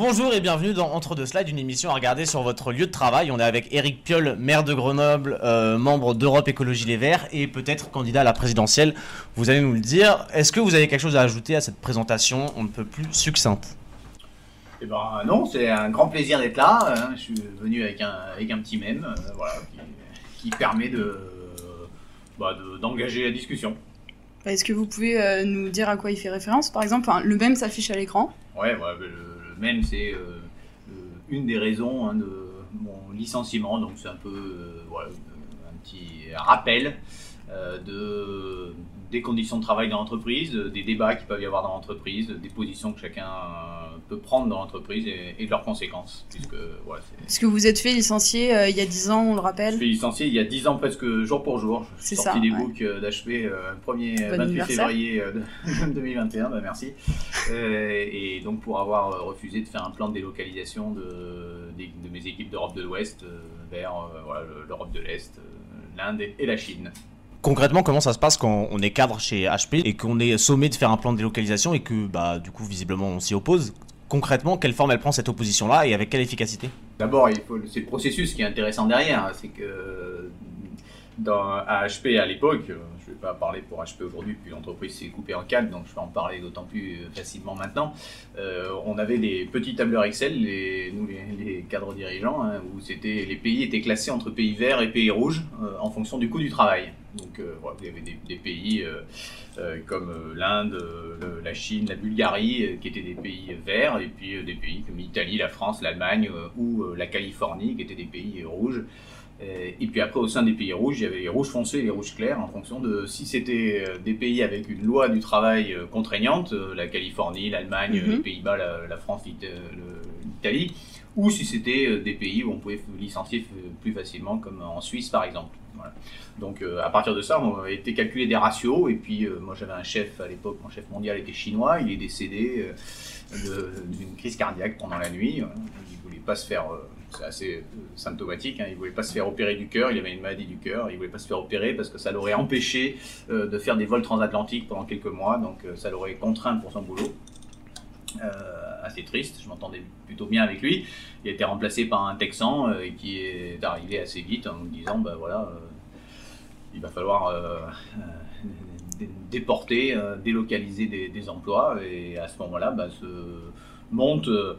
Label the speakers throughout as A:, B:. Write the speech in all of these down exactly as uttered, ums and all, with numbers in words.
A: Bonjour et bienvenue dans Entre deux slides, une émission à regarder sur votre lieu de travail. On est avec Éric Piolle, maire de Grenoble, euh, membre d'Europe Écologie Les Verts et peut-être candidat à la présidentielle. Vous allez nous le dire. Est-ce que vous avez quelque chose à ajouter à cette présentation on ne peut plus succincte?
B: Eh ben non, c'est un grand plaisir d'être là. Hein. Je suis venu avec un, avec un petit mème euh, voilà, qui, qui permet de, bah, de, d'engager la discussion.
C: Est-ce que vous pouvez euh, nous dire à quoi il fait référence? Par exemple, enfin, le mème s'affiche à l'écran.
B: Ouais, ouais le, le mème, c'est euh, une des raisons hein, de mon licenciement. Donc c'est un peu euh, voilà, un petit rappel euh, de, des conditions de travail dans l'entreprise, des débats qu'il peut y avoir dans l'entreprise, des positions que chacun peut prendre dans l'entreprise et, et de leurs conséquences. Puisque, voilà, c'est...
C: Parce que vous êtes fait licencier euh, il y a dix ans, on le rappelle.
B: Je suis licencié il y a dix ans presque jour pour jour. Je suis
C: c'est
B: sorti
C: ça,
B: des
C: ouais.
B: books d'H P euh, premier
C: Bon
B: vingt-huit février deux mille vingt et un, bah merci. Euh, et donc pour avoir refusé de faire un plan de délocalisation de, de, de mes équipes d'Europe de l'Ouest euh, vers euh, voilà, l'Europe de l'Est, euh, l'Inde et la Chine.
A: Concrètement, comment ça se passe quand on est cadre chez H P et qu'on est sommé de faire un plan de délocalisation et que bah, du coup visiblement on s'y oppose? Concrètement, quelle forme elle prend cette opposition-là et avec quelle efficacité?
B: D'abord, il faut, c'est le processus qui est intéressant derrière. C'est que dans, à H P à l'époque, je ne vais pas parler pour H P aujourd'hui, puis l'entreprise s'est coupée en quatre, donc je vais en parler d'autant plus facilement maintenant. Euh, on avait des petits tableurs Excel, les, nous les, les cadres dirigeants, hein, où c'était, les pays étaient classés entre pays verts et pays rouges euh, en fonction du coût du travail. Donc euh, voilà, il y avait des, des pays euh, euh, comme euh, l'Inde, euh, la Chine, la Bulgarie, euh, qui étaient des pays verts, et puis euh, des pays comme l'Italie, la France, l'Allemagne euh, ou euh, la Californie, qui étaient des pays euh, rouges. Et puis après, au sein des pays rouges, il y avait les rouges foncés et les rouges clairs, en fonction de si c'était des pays avec une loi du travail contraignante, la Californie, l'Allemagne, mm-hmm. les Pays-Bas, la, la France, l'Italie, ou si c'était des pays où on pouvait licencier plus facilement, comme en Suisse par exemple. Voilà. Donc à partir de ça, on a été calculé des ratios, et puis moi j'avais un chef à l'époque, mon chef mondial était chinois, il est décédé d'une crise cardiaque pendant la nuit, il ne voulait pas se faire... C'est assez symptomatique, hein. Il ne voulait pas se faire opérer du cœur, il avait une maladie du cœur, il ne voulait pas se faire opérer parce que ça l'aurait empêché euh, de faire des vols transatlantiques pendant quelques mois, donc euh, ça l'aurait contraint pour son boulot. Euh, assez triste, je m'entendais plutôt bien avec lui. Il a été remplacé par un Texan euh, qui est arrivé assez vite en me disant ben voilà, euh, il va falloir euh, euh, déporter, euh, délocaliser des, des emplois, et à ce moment-là ben, se monte... Euh,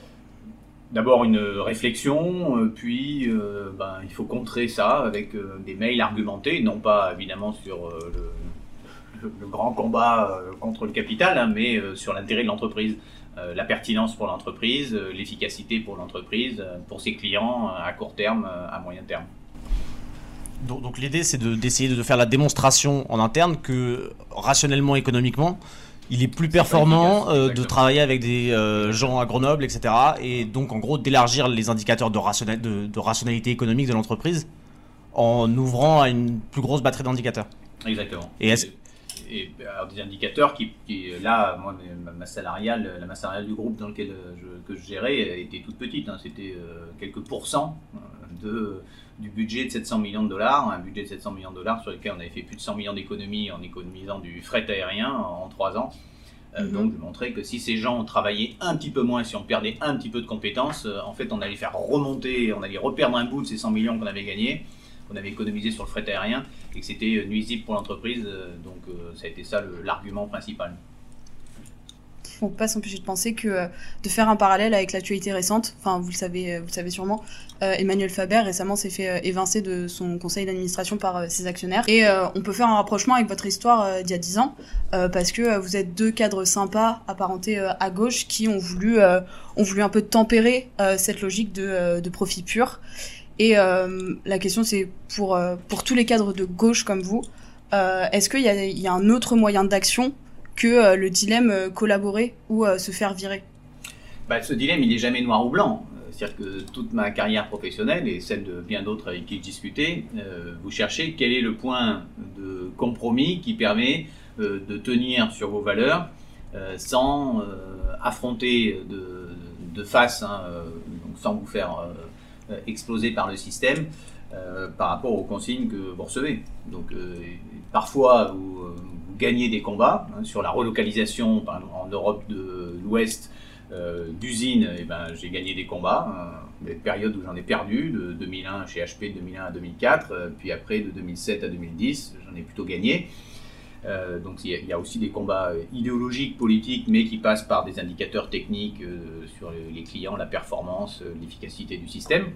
B: D'abord une réflexion, euh, puis euh, ben, il faut contrer ça avec euh, des mails argumentés, non pas évidemment sur euh, le, le, le grand combat euh, contre le capital, hein, mais euh, sur l'intérêt de l'entreprise, euh, la pertinence pour l'entreprise, euh, l'efficacité pour l'entreprise, euh, pour ses clients euh, à court terme, euh, à moyen terme.
A: Donc, donc l'idée c'est de, d'essayer de faire la démonstration en interne que rationnellement, économiquement, il est plus performant euh, de travailler avec des euh, gens à Grenoble, et cetera. Et donc, en gros, d'élargir les indicateurs de, rationnel, de, de rationalité économique de l'entreprise en ouvrant à une plus grosse batterie d'indicateurs.
B: Exactement.
A: Et, est-ce...
B: et alors, des indicateurs qui, qui, là, moi, ma masse salariale, la masse salariale du groupe dans lequel je, que je gérais était toute petite. Hein. C'était euh, quelques pourcents de... du budget de sept cents millions de dollars, un budget de sept cents millions de dollars sur lequel on avait fait plus de cent millions d'économies en économisant du fret aérien en trois ans. Euh, mm-hmm. Donc je montrais que si ces gens travaillaient un petit peu moins, si on perdait un petit peu de compétences, euh, en fait on allait faire remonter, on allait reperdre un bout de ces cent millions qu'on avait gagnés, qu'on avait économisé sur le fret aérien, et que c'était nuisible pour l'entreprise, euh, donc euh, ça a été ça le, l'argument principal.
C: On ne peut pas s'empêcher de penser que euh, de faire un parallèle avec l'actualité récente, enfin vous le savez, vous le savez sûrement, euh, Emmanuel Faber récemment s'est fait euh, évincer de son conseil d'administration par euh, ses actionnaires, et euh, on peut faire un rapprochement avec votre histoire euh, d'il y a dix ans, euh, parce que euh, vous êtes deux cadres sympas apparentés euh, à gauche qui ont voulu, euh, ont voulu un peu tempérer euh, cette logique de, euh, de profit pur. Et euh, la question c'est pour, euh, pour tous les cadres de gauche comme vous, euh, est-ce qu'il y a, il y a un autre moyen d'action que euh, le dilemme euh, collaborer ou euh, se faire virer?
B: Bah, ce dilemme, il n'est jamais noir ou blanc. C'est-à-dire que toute ma carrière professionnelle et celle de bien d'autres avec qui je discutais, euh, vous cherchez quel est le point de compromis qui permet euh, de tenir sur vos valeurs euh, sans euh, affronter de, de face, hein, euh, donc sans vous faire euh, exploser par le système euh, par rapport aux consignes que vous recevez. Donc euh, parfois, vous, vous gagnez des combats hein, sur la relocalisation par exemple, en Europe de l'Ouest. euh, d'usine, eh ben, j'ai gagné des combats, euh, des périodes où j'en ai perdu, de deux mille un chez H P, de deux mille un à deux mille quatre, euh, puis après de deux mille sept à deux mille dix, j'en ai plutôt gagné. Euh, donc il y, y a aussi des combats idéologiques, politiques, mais qui passent par des indicateurs techniques euh, sur les clients, la performance, euh, l'efficacité du système.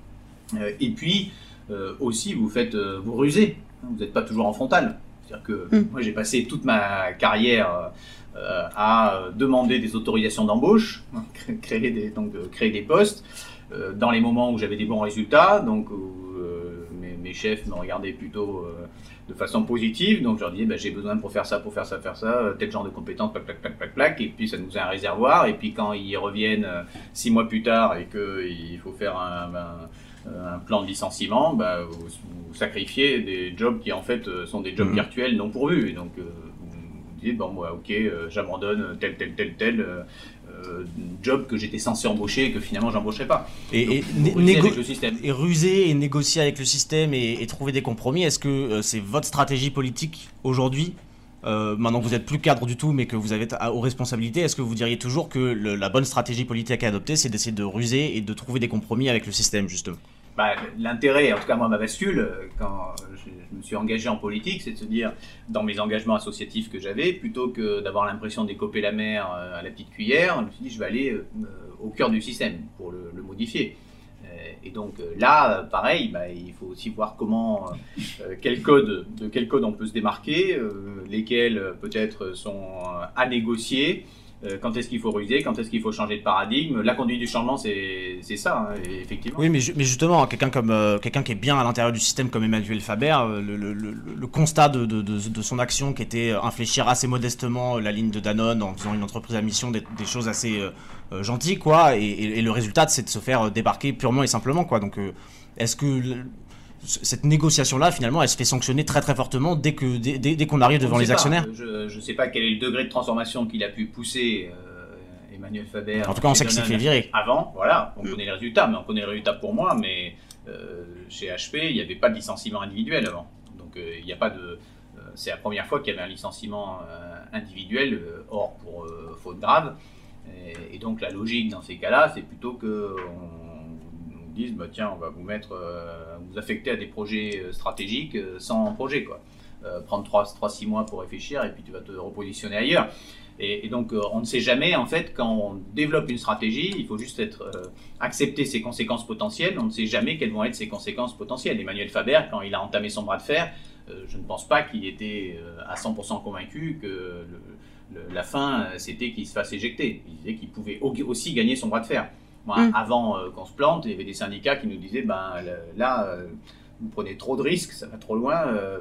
B: Euh, et puis euh, aussi vous faites, euh, vous rusez, hein, vous n'êtes pas toujours en frontal. C'est-à-dire que mmh. moi j'ai passé toute ma carrière euh, à demander des autorisations d'embauche, créer des, donc de créer des postes euh, dans les moments où j'avais des bons résultats, donc où euh, mes, mes chefs me regardaient plutôt euh, de façon positive, donc je leur disais bah, j'ai besoin pour faire ça, pour faire ça, faire ça, tel genre de compétences, plac, plac, plac, plac, plac, et puis ça nous a un réservoir, et puis quand ils reviennent euh, six mois plus tard et qu'il faut faire un, un, un plan de licenciement, bah, vous, vous sacrifiez des jobs qui en fait sont des jobs mmh. virtuels non pourvus, et donc euh, vous, vous dites bon moi ok euh, j'abandonne tel tel tel tel euh, Euh, job que j'étais censé embaucher et que finalement j'embaucherais pas.
A: Et, donc, et, négo- avec le système. et ruser et négocier avec le système et, et trouver des compromis, est-ce que euh, c'est votre stratégie politique aujourd'hui, euh, maintenant que vous n'êtes plus cadre du tout mais que vous avez à, aux responsabilités, est-ce que vous diriez toujours que le, la bonne stratégie politique à adopter c'est d'essayer de ruser et de trouver des compromis avec le système justement?
B: Bah, l'intérêt, en tout cas moi ma bascule, quand je, je me suis engagé en politique, c'est de se dire, dans mes engagements associatifs que j'avais, plutôt que d'avoir l'impression d'écoper la mer à la petite cuillère, je me suis dit je vais aller euh, au cœur du système pour le, le modifier. Euh, et donc euh, là, pareil, bah, il faut aussi voir comment, euh, quel code, de quel code on peut se démarquer, euh, lesquels peut-être sont à négocier. Quand est-ce qu'il faut ruser, quand est-ce qu'il faut changer de paradigme. La conduite du changement, c'est ça, hein, effectivement.
A: Oui, mais, mais justement, quelqu'un comme euh, quelqu'un qui est bien à l'intérieur du système comme Emmanuel Faber, euh, le, le, le, le constat de, de, de, de son action qui était infléchir assez modestement la ligne de Danone en faisant une entreprise à mission, des, des choses assez euh, gentilles, quoi, et, et, et le résultat, c'est de se faire débarquer purement et simplement, quoi. Donc, euh, est-ce que... Le, cette négociation-là, finalement, elle se fait sanctionner très très fortement dès que dès, dès, dès qu'on arrive devant les actionnaires.
B: Je ne sais pas quel est le degré de transformation qu'il a pu pousser euh, Emmanuel Faber.
A: En tout cas, on sait qu'il s'est fait virer.
B: Avant, voilà, on mmh. connaît les résultats, mais on connaît les résultats pour moi, mais euh, chez H P, il n'y avait pas de licenciement individuel avant. Donc euh, il n'y a pas de... Euh, c'est la première fois qu'il y avait un licenciement euh, individuel, euh, hors pour euh, faute grave. Et, et donc la logique dans ces cas-là, c'est plutôt que... On, disent bah, tiens on va vous mettre euh, vous affecter à des projets stratégiques euh, sans projet quoi, euh, prendre trois à six mois pour réfléchir et puis tu vas te repositionner ailleurs et, et donc euh, on ne sait jamais en fait quand on développe une stratégie, il faut juste être euh, accepter ses conséquences potentielles, on ne sait jamais quelles vont être ses conséquences potentielles. Emmanuel Faber quand il a entamé son bras de fer, euh, je ne pense pas qu'il était euh, à cent pour cent convaincu que le, le, la fin c'était qu'il se fasse éjecter, il disait qu'il pouvait aussi gagner son bras de fer. Moi, mmh. Avant euh, qu'on se plante, il y avait des syndicats qui nous disaient ben, là, euh, vous prenez trop de risques, ça va trop loin, euh,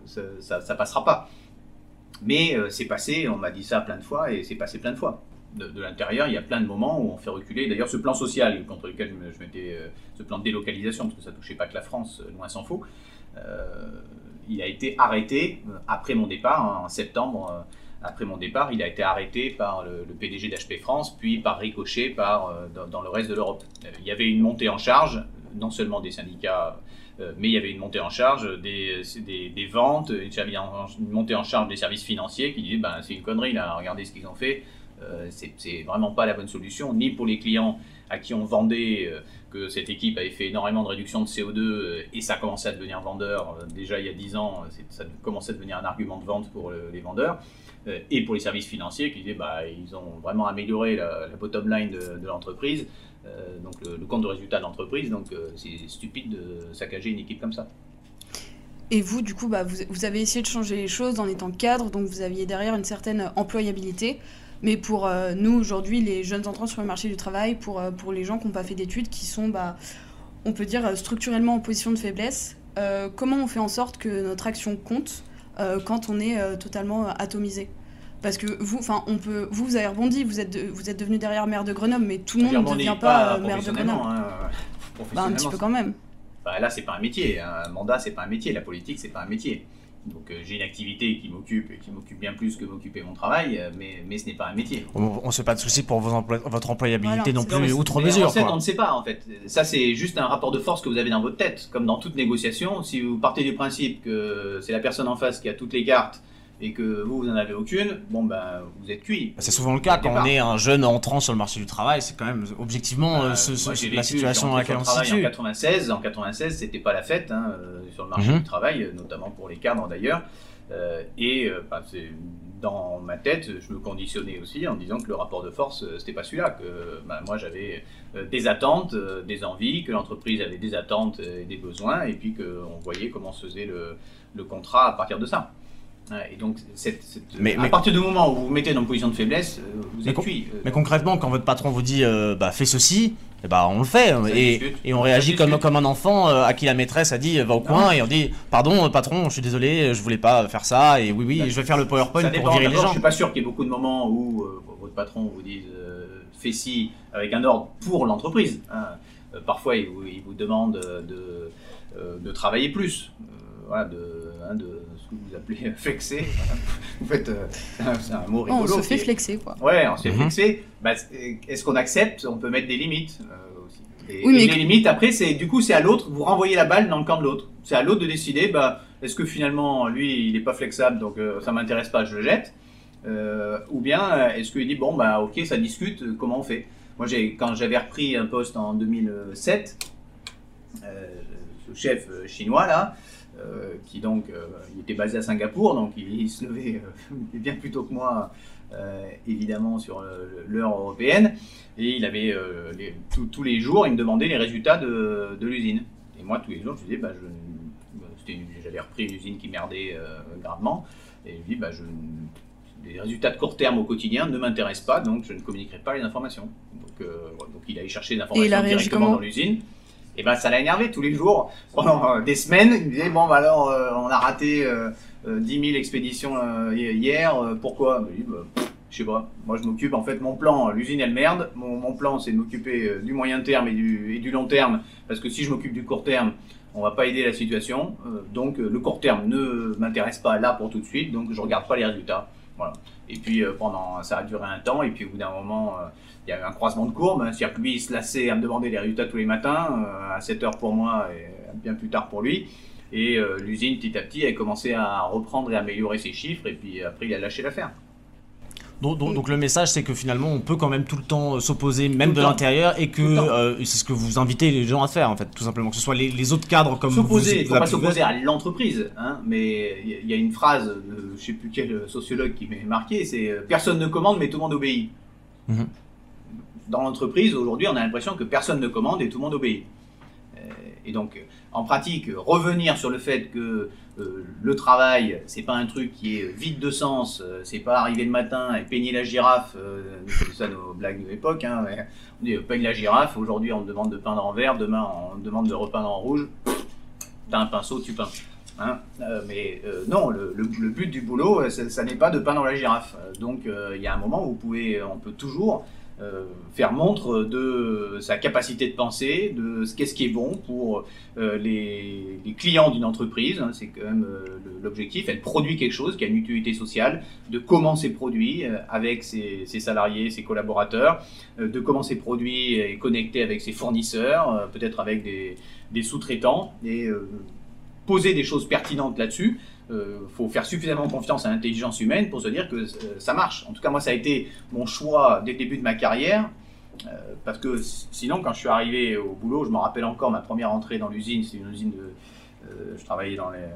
B: ça ne passera pas. Mais euh, c'est passé, on m'a dit ça plein de fois, et c'est passé plein de fois. De, de l'intérieur, il y a plein de moments où on fait reculer. D'ailleurs, ce plan social contre lequel je m'étais, euh, ce plan de délocalisation, parce que ça ne touchait pas que la France, loin s'en faut, euh, il a été arrêté après mon départ, en septembre. Euh, Après mon départ, il a été arrêté par le, le P D G d'H P France, puis par ricochet par, euh, dans, dans le reste de l'Europe. Euh, il y avait une montée en charge, non seulement des syndicats, euh, mais il y avait une montée en charge des, des, des ventes, une, une montée en charge des services financiers qui disaient ben, c'est une connerie là, regardez ce qu'ils ont fait, euh, c'est vraiment pas la bonne solution, ni pour les clients à qui on vendait euh, que cette équipe avait fait énormément de réduction de C O deux euh, et ça commençait à devenir vendeur. Euh, déjà il y a dix ans, ça commençait à devenir un argument de vente pour le, les vendeurs. Et pour les services financiers qui disaient bah, ils ont vraiment amélioré la, la bottom line de, de l'entreprise, euh, donc le, le compte de résultat de l'entreprise, donc euh, c'est stupide de saccager une équipe comme ça.
C: Et vous, du coup, bah, vous, vous avez essayé de changer les choses en étant cadre, donc vous aviez derrière une certaine employabilité. Mais pour euh, nous, aujourd'hui, les jeunes entrants sur le marché du travail, pour, euh, pour les gens qui n'ont pas fait d'études, qui sont, bah, on peut dire, structurellement en position de faiblesse, euh, comment on fait en sorte que notre action compte Euh, quand on est euh, totalement euh, atomisé. Parce que vous, enfin, on peut, vous, vous avez rebondi, vous êtes, de, vous êtes devenu derrière maire de Grenoble, mais tout le monde ne devient pas, pas euh, maire de Grenoble.
B: Hein,
C: bah, un petit peu quand même.
B: Bah, là, c'est pas un métier. Un mandat, c'est pas un métier. La politique, c'est pas un métier. Donc, euh, j'ai une activité qui m'occupe, qui m'occupe bien plus que m'occuper mon travail, euh, mais, mais ce n'est pas un métier.
A: On ne se fait pas de soucis pour vos emplois, votre employabilité voilà, non plus,
B: non,
A: outre mesure.
B: En fait,
A: quoi.
B: on ne sait pas, en fait. Ça, c'est juste un rapport de force que vous avez dans votre tête. Comme dans toute négociation, si vous partez du principe que c'est la personne en face qui a toutes les cartes, et que vous, vous n'en avez aucune, bon ben vous êtes cuit.
A: C'est souvent le cas quand on est un jeune entrant sur le marché du travail, c'est quand même objectivement euh, ce, ce, la situation dans laquelle on se situe.
B: En quatre-vingt-seize, en quatre-vingt-seize, c'était pas la fête hein, sur le marché mmh. du travail, notamment pour les cadres d'ailleurs. Euh, et euh, bah, c'est, dans ma tête, je me conditionnais aussi en disant que le rapport de force, euh, c'était pas celui-là. Que bah, moi, j'avais euh, des attentes, euh, des envies, que l'entreprise avait des attentes et des besoins, et puis qu'on voyait comment se faisait le, le contrat à partir de ça. Et donc, cette, cette, mais, à mais, partir du moment où vous vous mettez dans une position de faiblesse, vous êtes cuit.
A: Mais, mais concrètement, quand votre patron vous dit euh, bah, fais ceci, eh bah, on le fait. Et, et on réagit comme, comme un enfant euh, à qui la maîtresse a dit va au coin, non. et on dit pardon patron, je suis désolé, je voulais pas faire ça, et oui, oui, bah, je vais faire le PowerPoint pour virer les gens.
B: Je suis pas sûr qu'il y ait beaucoup de moments où euh, votre patron vous dise euh, fais ci avec un ordre pour l'entreprise. Hein. Euh, parfois, il vous, il vous demande de, euh, de travailler plus. Euh, voilà, de, hein, de ce que vous appelez flexer. En fait, euh, c'est un mot rigolo.
C: On se fait flexer, quoi.
B: Ouais, on se fait mm-hmm. flexer. Bah, est-ce qu'on accepte? On peut mettre des limites euh, aussi. Et, oui, mais et les que... limites, après, c'est du coup, c'est à l'autre. Vous renvoyez la balle dans le camp de l'autre. C'est à l'autre de décider. Bah, est-ce que finalement, lui, il n'est pas flexable, donc euh, ça m'intéresse pas, je le jette. Euh, ou bien, est-ce qu'il dit bon, bah, ok, ça discute. Comment on fait? Moi, j'ai, quand j'avais repris un poste en deux mille sept, euh, ce chef chinois là. Euh, qui donc, euh, il était basé à Singapour, donc il, il se levait euh, bien plus tôt que moi, euh, évidemment, sur euh, l'heure européenne, et il avait, euh, les, tout, tous les jours, il me demandait les résultats de, de l'usine. Et moi, tous les jours, je disais, bah, je, une, j'avais repris une usine qui merdait euh, gravement, et je lui dis, bah, je, les résultats de court terme au quotidien ne m'intéressent pas, donc je ne communiquerai pas les informations. Donc, euh, donc il allait chercher les informations directement dans l'usine. Et ben ça l'a énervé tous les jours, pendant euh, des semaines. Il me disait, bon, bah alors, euh, on a raté euh, euh, dix mille expéditions euh, hier, euh, pourquoi? Je dis, bah, je sais pas, moi je m'occupe, en fait, mon plan, l'usine elle merde, mon, mon plan c'est de m'occuper euh, du moyen terme et du, et du long terme, parce que si je m'occupe du court terme, on va pas aider la situation, euh, donc euh, le court terme ne m'intéresse pas là pour tout de suite, donc je regarde pas les résultats. Voilà. Et puis euh, pendant, ça a duré un temps, et puis au bout d'un moment, euh, il y a eu un croisement de courbe, hein, c'est-à-dire que lui il se lassait à me demander les résultats tous les matins, euh, à sept heures pour moi et bien plus tard pour lui, et euh, l'usine petit à petit a commencé à reprendre et à améliorer ses chiffres, et puis après il a lâché l'affaire.
A: Donc, donc, donc le message c'est que finalement on peut quand même tout le temps s'opposer, même de l'intérieur, et que euh, c'est ce que vous invitez les gens à faire en fait, tout simplement, que ce soit les, les autres cadres comme
B: s'opposer, il ne faut pas s'opposer à l'entreprise, hein, mais il y a une phrase de je ne sais plus quel sociologue qui m'est marqué, c'est « personne ne commande mais tout le monde obéit mm-hmm. ». Dans l'entreprise, aujourd'hui, on a l'impression que personne ne commande et tout le monde obéit. Et donc, en pratique, revenir sur le fait que euh, le travail, c'est pas un truc qui est vide de sens, euh, c'est pas arriver le matin et peigner la girafe, euh, c'est ça nos blagues de l'époque, hein, mais on dit peigne la girafe, aujourd'hui on te demande de peindre en vert, demain on te demande de repeindre en rouge, t'as un pinceau, tu peins. Hein, euh, mais euh, non, le, le, le but du boulot, ça, ça n'est pas de peindre la girafe. Donc il euh, y a un moment où vous pouvez, on peut toujours Euh, faire montre de sa capacité de penser, de qu'est-ce qui est bon pour euh, les, les clients d'une entreprise, hein, c'est quand même euh, l'objectif, elle produit quelque chose qui a une utilité sociale, de comment c'est produit euh, avec ses, ses salariés, ses collaborateurs, euh, de comment c'est produit et connecté avec ses fournisseurs, euh, peut-être avec des, des sous-traitants, et euh, poser des choses pertinentes là-dessus. Il euh, faut faire suffisamment confiance à l'intelligence humaine pour se dire que euh, ça marche. En tout cas, moi, ça a été mon choix dès le début de ma carrière, euh, parce que sinon, quand je suis arrivé au boulot, je me rappelle encore ma première entrée dans l'usine, c'est une usine de... Euh, je travaillais dans le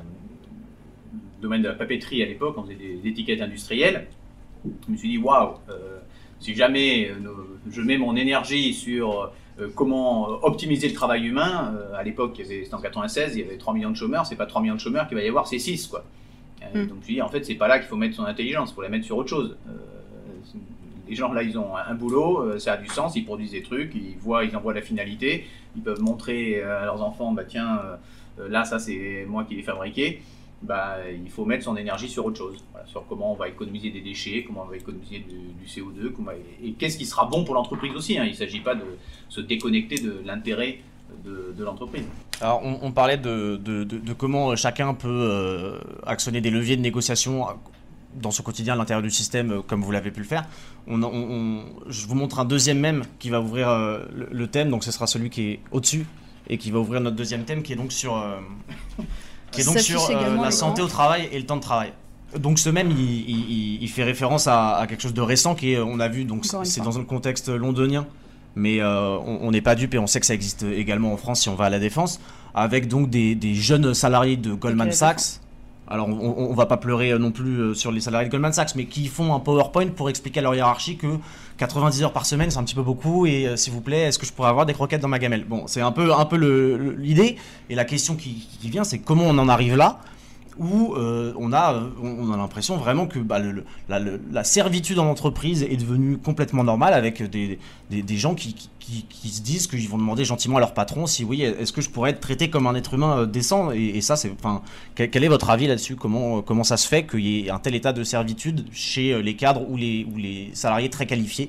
B: domaine de la papeterie à l'époque, on faisait des, des étiquettes industrielles. Je me suis dit, waouh, euh, si jamais euh, je mets mon énergie sur... Euh, comment optimiser le travail humain. Euh, à l'époque, c'était en quatre-vingt-seize, il y avait trois millions de chômeurs, c'est pas trois millions de chômeurs qu'il va y avoir, c'est six, quoi. Euh, mm. Donc je dis, en fait, c'est pas là qu'il faut mettre son intelligence, il faut la mettre sur autre chose. Euh, les gens là, ils ont un, un boulot, euh, ça a du sens, ils produisent des trucs, ils voient, ils en voient la finalité, ils peuvent montrer à leurs enfants, bah tiens, euh, là, ça c'est moi qui l'ai fabriqué. Bah, il faut mettre son énergie sur autre chose, voilà, sur comment on va économiser des déchets, comment on va économiser du, du C O deux, comment, et, et qu'est-ce qui sera bon pour l'entreprise aussi, hein. Il ne s'agit pas de se déconnecter de l'intérêt de, de l'entreprise.
A: Alors on, on parlait de, de, de, de comment chacun peut euh, actionner des leviers de négociation dans son quotidien à l'intérieur du système, comme vous l'avez pu le faire. On, on, on, je vous montre un deuxième mème qui va ouvrir euh, le, le thème, donc ce sera celui qui est au-dessus, et qui va ouvrir notre deuxième thème qui est donc sur... Euh, qui est donc sur euh, la santé au travail et le temps de travail. Donc ce même, il, il, il fait référence à, à quelque chose de récent qui est, on a vu, donc c'est dans un contexte londonien, mais euh, on n'est pas dupe et on sait que ça existe également en France si on va à la Défense, avec donc des, des jeunes salariés de Goldman Sachs. Alors on, on va pas pleurer non plus sur les salariés de Goldman Sachs, mais qui font un PowerPoint pour expliquer à leur hiérarchie que quatre-vingt-dix heures par semaine c'est un petit peu beaucoup et euh, s'il vous plaît, est-ce que je pourrais avoir des croquettes dans ma gamelle? Bon, c'est un peu, un peu le, le, l'idée, et la question qui, qui vient, c'est comment on en arrive là, où euh, on a, on a l'impression vraiment que bah, le, la, le, la servitude en entreprise est devenue complètement normale, avec des, des, des gens qui, qui, qui se disent qu'ils vont demander gentiment à leur patron si oui, est-ce que je pourrais être traité comme un être humain décent, et, et ça, c'est, enfin, quel, quel est votre avis là-dessus? Comment, comment ça se fait qu'il y ait un tel état de servitude chez les cadres ou les, ou les salariés très qualifiés?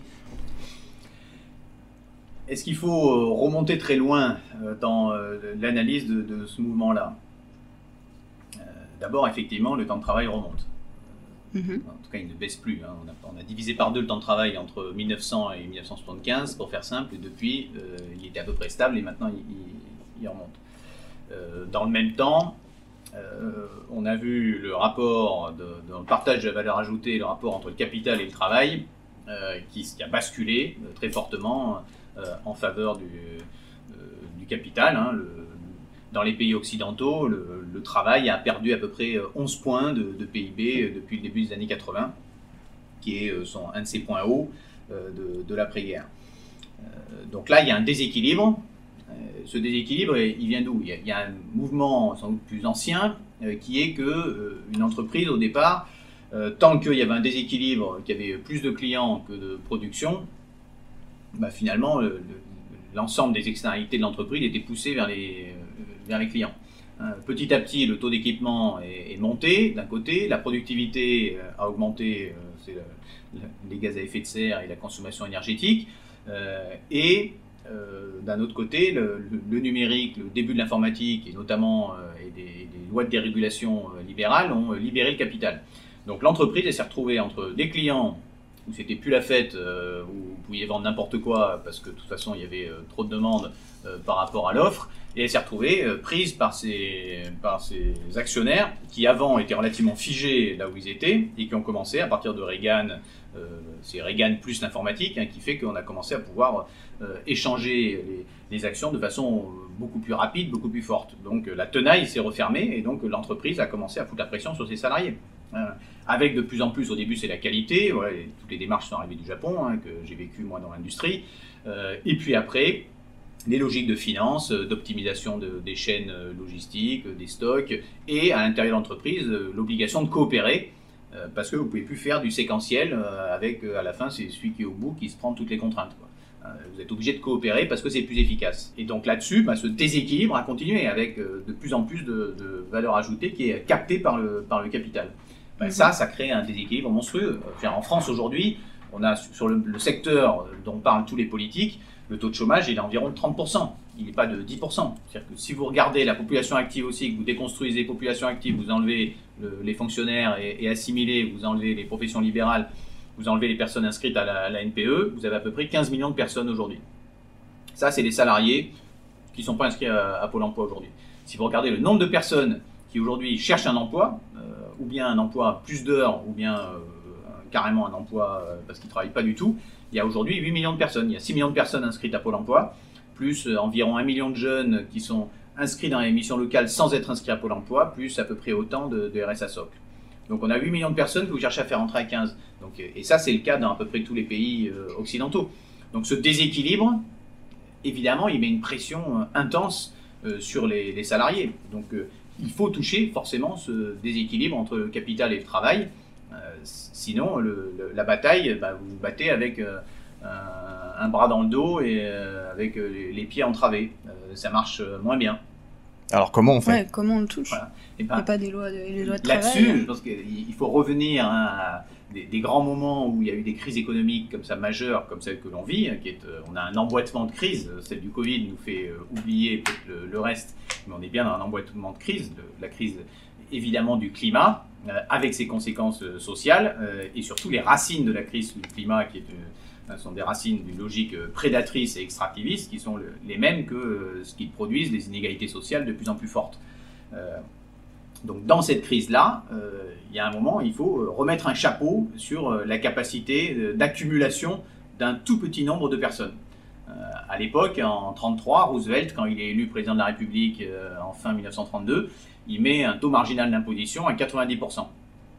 B: Est-ce qu'il faut remonter très loin dans l'analyse de, de ce mouvement-là? D'abord, effectivement, le temps de travail remonte. Mmh. En tout cas, il ne baisse plus. Hein. On, a, on a divisé par deux le temps de travail entre mille neuf cents et mille neuf cent soixante-quinze, pour faire simple, et depuis, euh, il était à peu près stable, et maintenant, il, il, il remonte. Euh, dans le même temps, euh, on a vu le rapport, de, dans le partage de la valeur ajoutée, le rapport entre le capital et le travail, euh, qui, qui a basculé euh, très fortement euh, en faveur du, euh, du capital. Hein, le, Dans les pays occidentaux, le, le travail a perdu à peu près onze points de, de P I B depuis le début des années quatre-vingts, qui est son, un de ses points hauts de, de l'après-guerre. Donc là, il y a un déséquilibre. Ce déséquilibre, il vient d'où? Il y a un mouvement sans doute plus ancien, qui est qu'une entreprise, au départ, tant qu'il y avait un déséquilibre, qu'il y avait plus de clients que de production, bah finalement, le, l'ensemble des externalités de l'entreprise était poussé vers les, vers les clients. Petit à petit, le taux d'équipement est, est monté d'un côté, la productivité a augmenté, c'est le, les gaz à effet de serre et la consommation énergétique, et d'un autre côté, le, le, le numérique, le début de l'informatique, et notamment et des, des lois de dérégulation libérales, ont libéré le capital. Donc l'entreprise s'est retrouvée entre des clients où c'était plus la fête, euh, où vous pouviez vendre n'importe quoi parce que de toute façon il y avait euh, trop de demandes euh, par rapport à l'offre, et elle s'est retrouvée euh, prise par ses, par ses actionnaires qui avant étaient relativement figés là où ils étaient et qui ont commencé à partir de Reagan, euh, c'est Reagan plus l'informatique, hein, qui fait qu'on a commencé à pouvoir euh, échanger les, les actions de façon beaucoup plus rapide, beaucoup plus forte. Donc la tenaille s'est refermée et donc l'entreprise a commencé à foutre la pression sur ses salariés. Euh, avec de plus en plus, au début c'est la qualité, voilà, toutes les démarches sont arrivées du Japon, hein, que j'ai vécu moi dans l'industrie, euh, et puis après, les logiques de finance, d'optimisation de, des chaînes logistiques, des stocks, et à l'intérieur de l'entreprise, l'obligation de coopérer, euh, parce que vous ne pouvez plus faire du séquentiel, euh, avec à la fin c'est celui qui est au bout qui se prend toutes les contraintes, quoi. Euh, vous êtes obligé de coopérer parce que c'est plus efficace. Et donc là-dessus, bah, ce déséquilibre a continué avec euh, de plus en plus de, de valeur ajoutée qui est captée par le, par le capital. Ben, ça, ça crée un déséquilibre monstrueux. En France aujourd'hui, on a sur le, le secteur dont parlent tous les politiques, le taux de chômage est d'environ trente pour cent. Il n'est pas de dix pour cent. C'est-à-dire que si vous regardez la population active aussi, que vous déconstruisez les populations actives, vous enlevez le, les fonctionnaires et, et assimilés, vous enlevez les professions libérales, vous enlevez les personnes inscrites à la, à la N P E, vous avez à peu près quinze millions de personnes aujourd'hui. Ça, c'est les salariés qui ne sont pas inscrits à, à Pôle emploi aujourd'hui. Si vous regardez le nombre de personnes qui aujourd'hui cherchent un emploi, euh, ou bien un emploi plus d'heures, ou bien euh, carrément un emploi euh, parce qu'ils ne travaillent pas du tout, il y a aujourd'hui huit millions de personnes. Il y a six millions de personnes inscrites à Pôle emploi, plus euh, environ un million de jeunes qui sont inscrits dans les missions locales sans être inscrits à Pôle emploi, plus à peu près autant de, de R S A socle. Donc on a huit millions de personnes que vous cherchez à faire entrer à quinze. Donc, et ça, c'est le cas dans à peu près tous les pays euh, occidentaux. Donc ce déséquilibre, évidemment, il met une pression euh, intense euh, sur les, les salariés. Donc euh, il faut toucher forcément ce déséquilibre entre le capital et le travail. Euh, sinon, le, le, la bataille, bah, vous vous battez avec euh, un, un bras dans le dos et euh, avec euh, les, les pieds entravés. Euh, ça marche moins bien.
A: Alors comment on fait?
C: Ouais, comment on le touche?
B: Voilà.
C: Et ben, il n'y a pas des lois de, des lois de travail.
B: Là-dessus, je pense qu'il faut revenir hein, à des, des grands moments où il y a eu des crises économiques comme ça majeures, comme celle que l'on vit. Qui est, euh, on a un emboîtement de crise. Celle du Covid nous fait euh, oublier le, le reste, mais on est bien dans un emboîtement de crise. Le, la crise, évidemment, du climat, euh, avec ses conséquences euh, sociales, euh, et surtout les racines de la crise du climat, qui est euh, sont des racines d'une logique euh, prédatrice et extractiviste, qui sont le, les mêmes que euh, ce qui produisent les inégalités sociales de plus en plus fortes. Euh, Donc dans cette crise-là, euh, il y a un moment, il faut remettre un chapeau sur la capacité d'accumulation d'un tout petit nombre de personnes. Euh, à l'époque, en trente-trois, Roosevelt, quand il est élu président de la République euh, en fin mille neuf cent trente-deux, il met un taux marginal d'imposition à quatre-vingt-dix pour cent.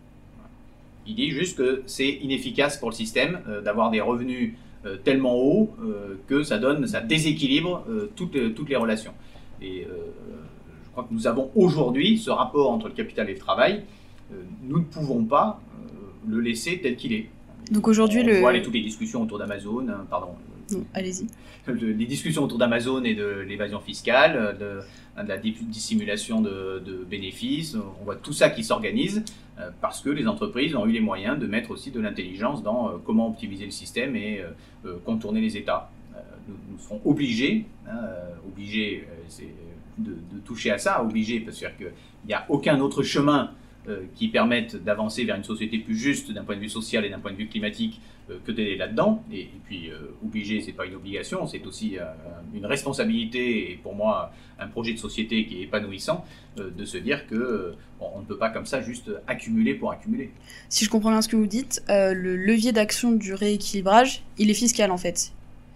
B: Il dit juste que c'est inefficace pour le système euh, d'avoir des revenus euh, tellement hauts euh, que ça donne, ça déséquilibre euh, toutes, toutes les relations. Et euh, je crois que nous avons aujourd'hui ce rapport entre le capital et le travail. Euh, nous ne pouvons pas euh, le laisser tel qu'il est.
C: Donc aujourd'hui,
B: on
C: le...
B: voit les, toutes les discussions autour d'Amazon, hein, pardon.
C: Allez-y.
B: Les discussions autour d'Amazon et de l'évasion fiscale, de, de la dissimulation de, de bénéfices, on voit tout ça qui s'organise euh, parce que les entreprises ont eu les moyens de mettre aussi de l'intelligence dans euh, comment optimiser le système et euh, contourner les États. Euh, nous, nous serons obligés, hein, obligés euh, de, de toucher à ça, obligés parce qu'il n'y a aucun autre chemin euh, qui permette d'avancer vers une société plus juste d'un point de vue social et d'un point de vue climatique que d'aller là-dedans, et, et puis euh, obligé, c'est pas une obligation, c'est aussi euh, une responsabilité, et pour moi un projet de société qui est épanouissant, euh, de se dire que euh, on ne peut pas comme ça juste accumuler pour accumuler.
C: Si je comprends bien ce que vous dites, euh, le levier d'action du rééquilibrage, il est fiscal en fait.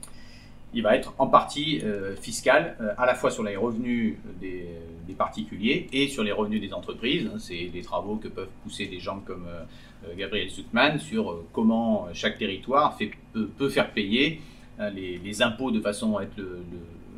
B: Il va être en partie euh, fiscal, euh, à la fois sur les revenus des, des particuliers et sur les revenus des entreprises. C'est des travaux que peuvent pousser des gens comme euh, Gabriel Zucman sur euh, comment chaque territoire fait, peut, peut faire payer euh, les, les impôts de façon à être le, le,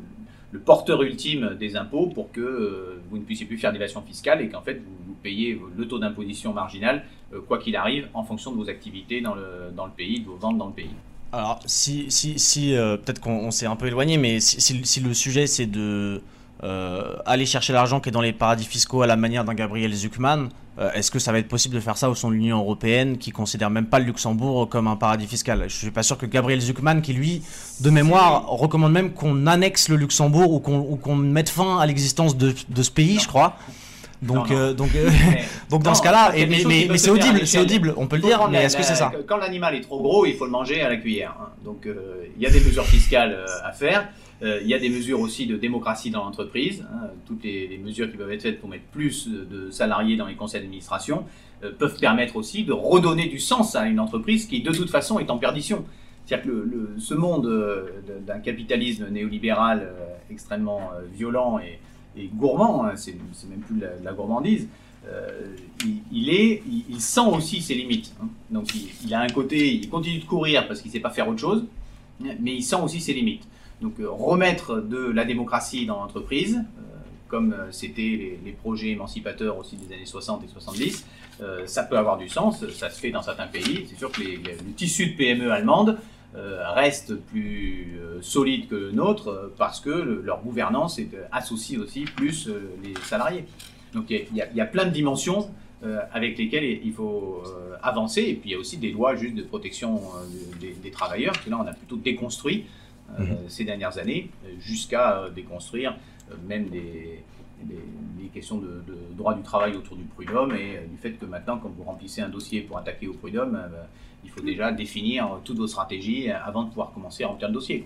B: le porteur ultime des impôts pour que euh, vous ne puissiez plus faire d'évasion fiscale et qu'en fait vous, vous payez le taux d'imposition marginal, euh, quoi qu'il arrive, en fonction de vos activités dans le, dans le pays, de vos ventes dans le pays.
A: Alors, si, si, si euh, peut-être qu'on s'est un peu éloigné, mais si, si, si le sujet c'est de euh, aller chercher l'argent qui est dans les paradis fiscaux à la manière d'un Gabriel Zucman, euh, est-ce que ça va être possible de faire ça au sein de l'Union européenne qui considère même pas le Luxembourg comme un paradis fiscal? Je suis pas sûr que Gabriel Zucman, qui lui, de mémoire, recommande même qu'on annexe le Luxembourg ou qu'on ou qu'on mette fin à l'existence de, de ce pays, non. je crois. Donc, non, non. Euh, donc, euh, donc dans non, ce cas-là, mais, mais, mais c'est audible, c'est audible, on peut le dire, mais est-ce que c'est ça?
B: Quand l'animal est trop gros, il faut le manger à la cuillère. Hein. Donc il euh, y a des mesures fiscales euh, à faire, il euh, y a des mesures aussi de démocratie dans l'entreprise. Hein. Toutes les, les mesures qui peuvent être faites pour mettre plus de salariés dans les conseils d'administration euh, peuvent permettre aussi de redonner du sens à une entreprise qui de toute façon est en perdition. C'est-à-dire que le, le, ce monde euh, d'un capitalisme néolibéral euh, extrêmement euh, violent et et gourmand, hein, c'est même plus la, la gourmandise, euh, il, il, est, il, il sent aussi ses limites. Hein. Donc il, il a un côté, il continue de courir parce qu'il ne sait pas faire autre chose, mais il sent aussi ses limites. Donc euh, remettre de la démocratie dans l'entreprise, euh, comme euh, c'était les, les projets émancipateurs aussi des années soixante et soixante-dix, euh, ça peut avoir du sens, ça se fait dans certains pays. C'est sûr que les, les, le tissu de P M E allemande Euh, reste plus euh, solide que le nôtre euh, parce que le, leur gouvernance est, euh, associe aussi plus euh, les salariés. Donc il y, y, y a plein de dimensions euh, avec lesquelles il faut euh, avancer, et puis il y a aussi des lois juste de protection euh, des, des travailleurs, que là on a plutôt déconstruit euh, mmh. ces dernières années, jusqu'à euh, déconstruire euh, même des, des, des questions de, de droit du travail autour du prud'homme, et euh, du fait que maintenant quand vous remplissez un dossier pour attaquer au prud'homme, euh, bah, il faut déjà définir toutes vos stratégies avant de pouvoir commencer à remplir le dossier, quoi.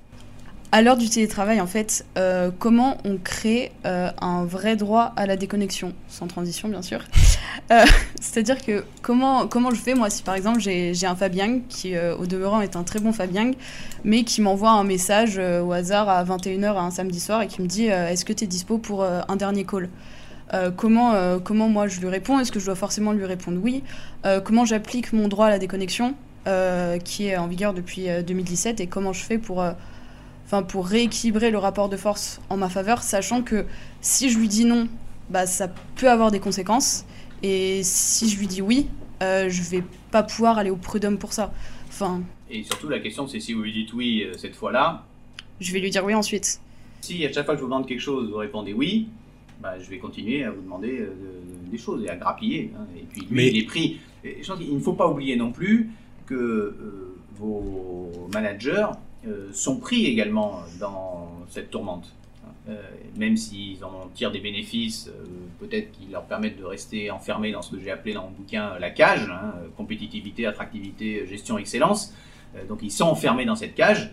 C: À l'heure du télétravail, en fait, euh, comment on crée euh, un vrai droit à la déconnexion, sans transition bien sûr. euh, C'est-à-dire que comment, comment je fais, moi, si par exemple j'ai un Fabien qui, euh, au demeurant, est un très bon Fabien, mais qui m'envoie un message euh, au hasard à vingt et une heures un samedi soir et qui me dit euh, est-ce que tu es dispo pour euh, un dernier call? Euh, comment, euh, comment moi je lui réponds? Est-ce que je dois forcément lui répondre oui? euh, Comment j'applique mon droit à la déconnexion euh, qui est en vigueur depuis euh, deux mille dix-sept, et comment je fais pour, euh, pour rééquilibrer le rapport de force en ma faveur, sachant que si je lui dis non, bah, ça peut avoir des conséquences, et si je lui dis oui, euh, je vais pas pouvoir aller au prud'homme pour ça. Enfin,
B: et surtout la question c'est si vous lui dites oui euh, cette fois-là,
C: je vais lui dire oui ensuite. Si
B: à chaque fois que je vous demande quelque chose, vous répondez oui, bah, je vais continuer à vous demander euh, des choses et à grappiller. Hein. Et puis lui, mais... il est pris. Et je pense qu'il ne faut pas oublier non plus que euh, vos managers euh, sont pris également dans cette tourmente. Euh, même s'ils en tirent des bénéfices, euh, peut-être qui leur permettent de rester enfermés dans ce que j'ai appelé dans mon bouquin la cage, hein, compétitivité, attractivité, gestion, excellence. Euh, donc ils sont enfermés dans cette cage.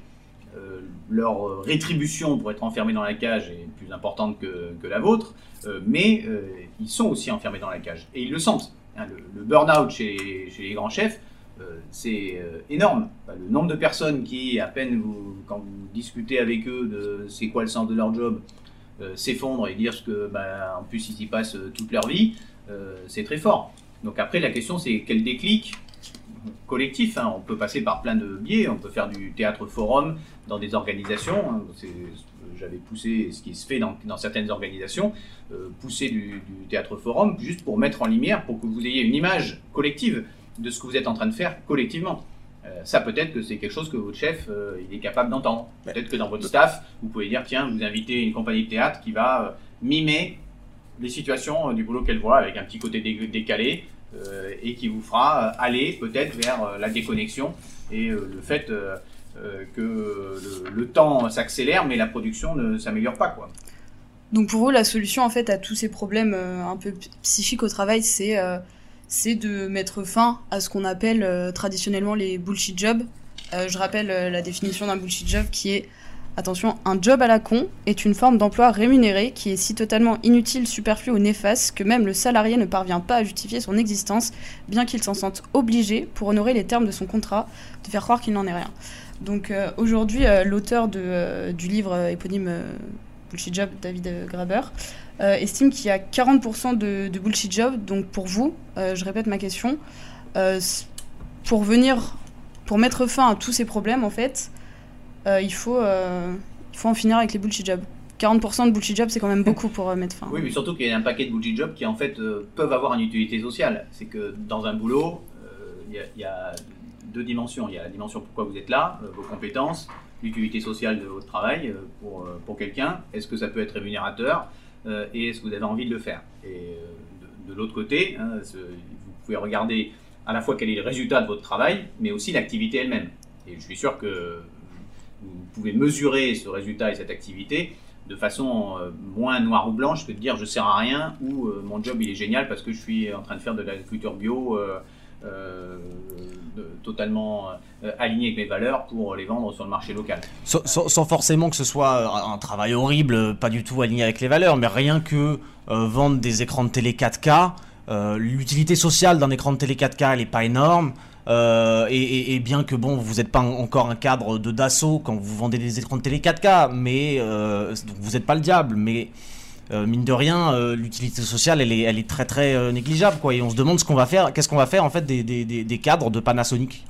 B: euh, leur rétribution pour être enfermés dans la cage est plus importante que, que la vôtre, euh, mais euh, ils sont aussi enfermés dans la cage, et ils le sentent. Hein, le, le burn-out chez, chez les grands chefs, euh, c'est euh, énorme. Enfin, le nombre de personnes qui, à peine vous, quand vous discutez avec eux de c'est quoi le sens de leur job, euh, s'effondrent et dire que, bah, en plus, ils y passent toute leur vie, euh, c'est très fort. Donc après, la question, c'est quel déclic collectif, hein. On peut passer par plein de biais, on peut faire du théâtre forum dans des organisations, hein. J'avais poussé ce qui se fait dans, dans certaines organisations, euh, pousser du, du théâtre forum juste pour mettre en lumière, pour que vous ayez une image collective de ce que vous êtes en train de faire collectivement. Euh, ça, peut-être que c'est quelque chose que votre chef euh, il est capable d'entendre. Peut-être que dans votre staff, vous pouvez dire, tiens, vous invitez une compagnie de théâtre qui va euh, mimer les situations euh, du boulot qu'elle voit avec un petit côté dé décalé, Euh, et qui vous fera euh, aller peut-être vers euh, la déconnexion et euh, le fait euh, euh, que le, le temps s'accélère mais la production ne s'améliore pas, quoi.
C: Donc pour vous, la solution en fait à tous ces problèmes euh, un peu psychiques au travail, c'est euh, c'est de mettre fin à ce qu'on appelle euh, traditionnellement les bullshit jobs. Euh, je rappelle euh, la définition d'un bullshit job qui est: attention, un job à la con est une forme d'emploi rémunéré qui est si totalement inutile, superflu ou néfaste que même le salarié ne parvient pas à justifier son existence, bien qu'il s'en sente obligé, pour honorer les termes de son contrat, de faire croire qu'il n'en est rien. Donc euh, aujourd'hui, euh, l'auteur de, euh, du livre euh, éponyme euh, Bullshit Job, David Graeber, euh, estime qu'il y a quarante pour cent de, de bullshit job. Donc pour vous, euh, je répète ma question, euh, pour venir, pour mettre fin à tous ces problèmes en fait, Euh, il, faut, euh, il faut en finir avec les bullshit jobs. quarante pour cent de bullshit jobs, c'est quand même beaucoup pour euh, mettre fin.
B: Oui, mais surtout qu'il y a un paquet de bullshit jobs qui en fait euh, peuvent avoir une utilité sociale. C'est que dans un boulot, il euh, y, y a deux dimensions. Il y a la dimension pourquoi vous êtes là, euh, vos compétences, l'utilité sociale de votre travail euh, pour, euh, pour quelqu'un. Est-ce que ça peut être rémunérateur euh, et est-ce que vous avez envie de le faire? Et euh, de, de l'autre côté, hein, vous pouvez regarder à la fois quel est le résultat de votre travail, mais aussi l'activité elle-même. Et je suis sûr que vous pouvez mesurer ce résultat et cette activité de façon euh, moins noire ou blanche que de dire je sers à rien ou euh, mon job il est génial parce que je suis en train de faire de l'agriculture bio euh, euh, de, totalement euh, aligné avec mes valeurs pour les vendre sur le marché local.
A: Sans, sans, sans forcément que ce soit un travail horrible, pas du tout aligné avec les valeurs, mais rien que euh, vendre des écrans de télé quatre K, euh, l'utilité sociale d'un écran de télé quatre K elle n'est pas énorme. Euh, et, et, et bien que bon, vous n'êtes pas encore un cadre de Dassault quand vous vendez des écrans de télé quatre K, mais euh, donc vous n'êtes pas le diable, mais euh, mine de rien, euh, l'utilité sociale, elle est, elle est très très euh, négligeable, quoi. Et on se demande ce qu'on va faire, qu'est-ce qu'on va faire en fait des, des, des, des cadres de Panasonic.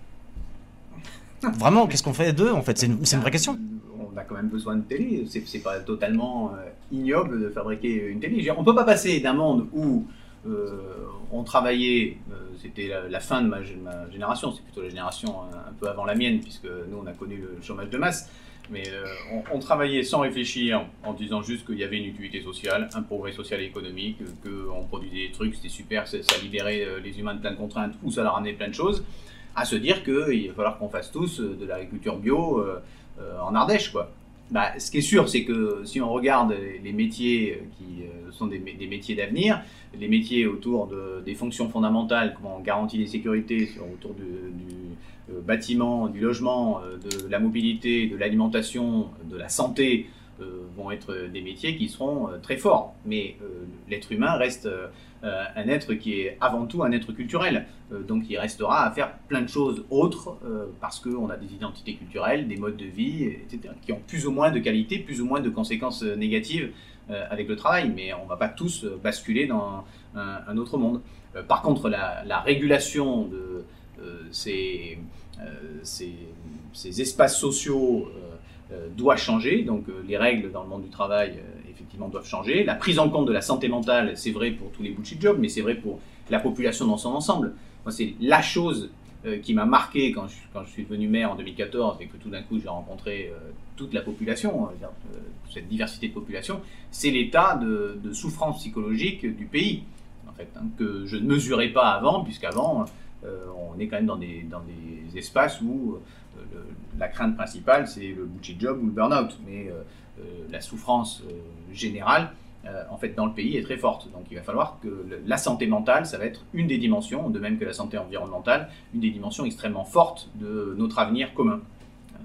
A: Vraiment, qu'est-ce qu'on fait d'eux en fait? C'est une, c'est une vraie question.
B: On a quand même besoin de télé. C'est, c'est pas totalement euh, ignoble de fabriquer une télé. On peut pas passer d'un monde où euh, on travaillait, euh, c'était la, la fin de ma, ma génération, c'est plutôt la génération un, un peu avant la mienne, puisque nous on a connu le chômage de masse, mais euh, on, on travaillait sans réfléchir, en disant juste qu'il y avait une utilité sociale, un progrès social et économique, qu'on produisait des trucs, c'était super, ça, ça libérait les humains de plein de contraintes, ou ça leur ramenait plein de choses, à se dire qu'il va falloir qu'on fasse tous de l'agriculture bio euh, euh, en Ardèche, quoi. Bah, ce qui est sûr, c'est que si on regarde les métiers qui euh, sont des, des métiers d'avenir, les métiers autour de, des fonctions fondamentales, comment on garantit les sécurités sur, autour du, du euh, bâtiment, du logement, euh, de la mobilité, de l'alimentation, de la santé, euh, vont être des métiers qui seront euh, très forts. Mais euh, l'être humain reste euh, un être qui est avant tout un être culturel. Euh, donc il restera à faire plein de choses autres euh, parce qu'on a des identités culturelles, des modes de vie, et cetera, qui ont plus ou moins de qualité, plus ou moins de conséquences négatives euh, avec le travail. Mais on ne va pas tous basculer dans un, un autre monde. Euh, par contre, la, la régulation de euh, ces, euh, ces, ces espaces sociaux euh, euh, doit changer. Donc euh, les règles dans le monde du travail euh, effectivement doivent changer. La prise en compte de la santé mentale, c'est vrai pour tous les bullshit jobs, mais c'est vrai pour la population dans son ensemble. Moi, c'est la chose euh, qui m'a marqué quand je, quand je suis devenu maire en deux mille quatorze et que tout d'un coup j'ai rencontré euh, toute la population, euh, cette diversité de population, c'est l'état de, de souffrance psychologique du pays, en fait, hein, que je ne mesurais pas avant, puisqu'avant euh, on est quand même dans des, dans des espaces où euh, le, la crainte principale c'est le bullshit job ou le burn-out, mais euh, euh, la souffrance euh, générale Euh, en fait, dans le pays est très forte. Donc il va falloir que le, la santé mentale, ça va être une des dimensions, de même que la santé environnementale, une des dimensions extrêmement fortes de notre avenir commun.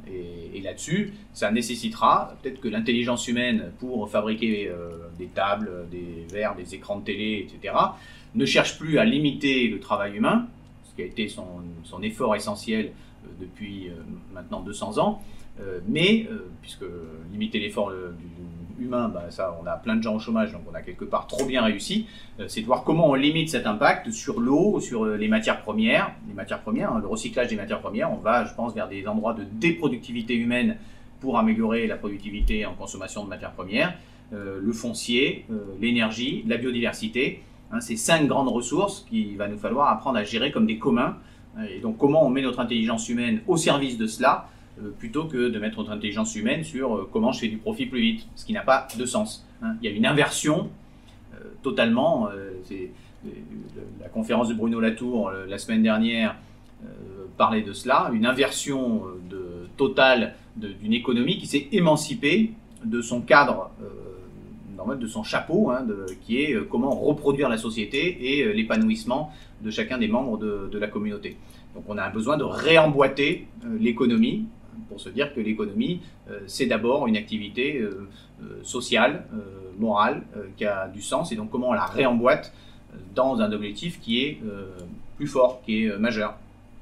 B: Et, et là-dessus, ça nécessitera peut-être que l'intelligence humaine pour fabriquer euh, des tables, des verres, des écrans de télé, et cetera, ne cherche plus à limiter le travail humain, ce qui a été son, son effort essentiel euh, depuis euh, maintenant deux cents ans, euh, mais euh, puisque limiter l'effort euh, humain, bah, ça, on a plein de gens au chômage, donc on a quelque part trop bien réussi, euh, c'est de voir comment on limite cet impact sur l'eau, sur euh, les matières premières, les matières premières, hein, le recyclage des matières premières. On va, je pense, vers des endroits de déproductivité humaine pour améliorer la productivité en consommation de matières premières, euh, le foncier, euh, l'énergie, la biodiversité, hein, ces cinq grandes ressources qu'il va nous falloir apprendre à gérer comme des communs. Et donc comment on met notre intelligence humaine au service de cela, Euh, plutôt que de mettre notre intelligence humaine sur euh, comment je fais du profit plus vite, ce qui n'a pas de sens. Hein. Il y a une inversion euh, totalement, euh, c'est, euh, la conférence de Bruno Latour euh, la semaine dernière euh, parlait de cela, une inversion de, totale de, d'une économie qui s'est émancipée de son cadre, euh, de son chapeau, hein, de, qui est euh, comment reproduire la société et euh, l'épanouissement de chacun des membres de, de la communauté. Donc on a besoin de réemboîter euh, l'économie, pour se dire que l'économie, euh, c'est d'abord une activité euh, euh, sociale, euh, morale, euh, qui a du sens, et donc comment on la réemboîte euh, dans un objectif qui est euh, plus fort, qui est euh, majeur.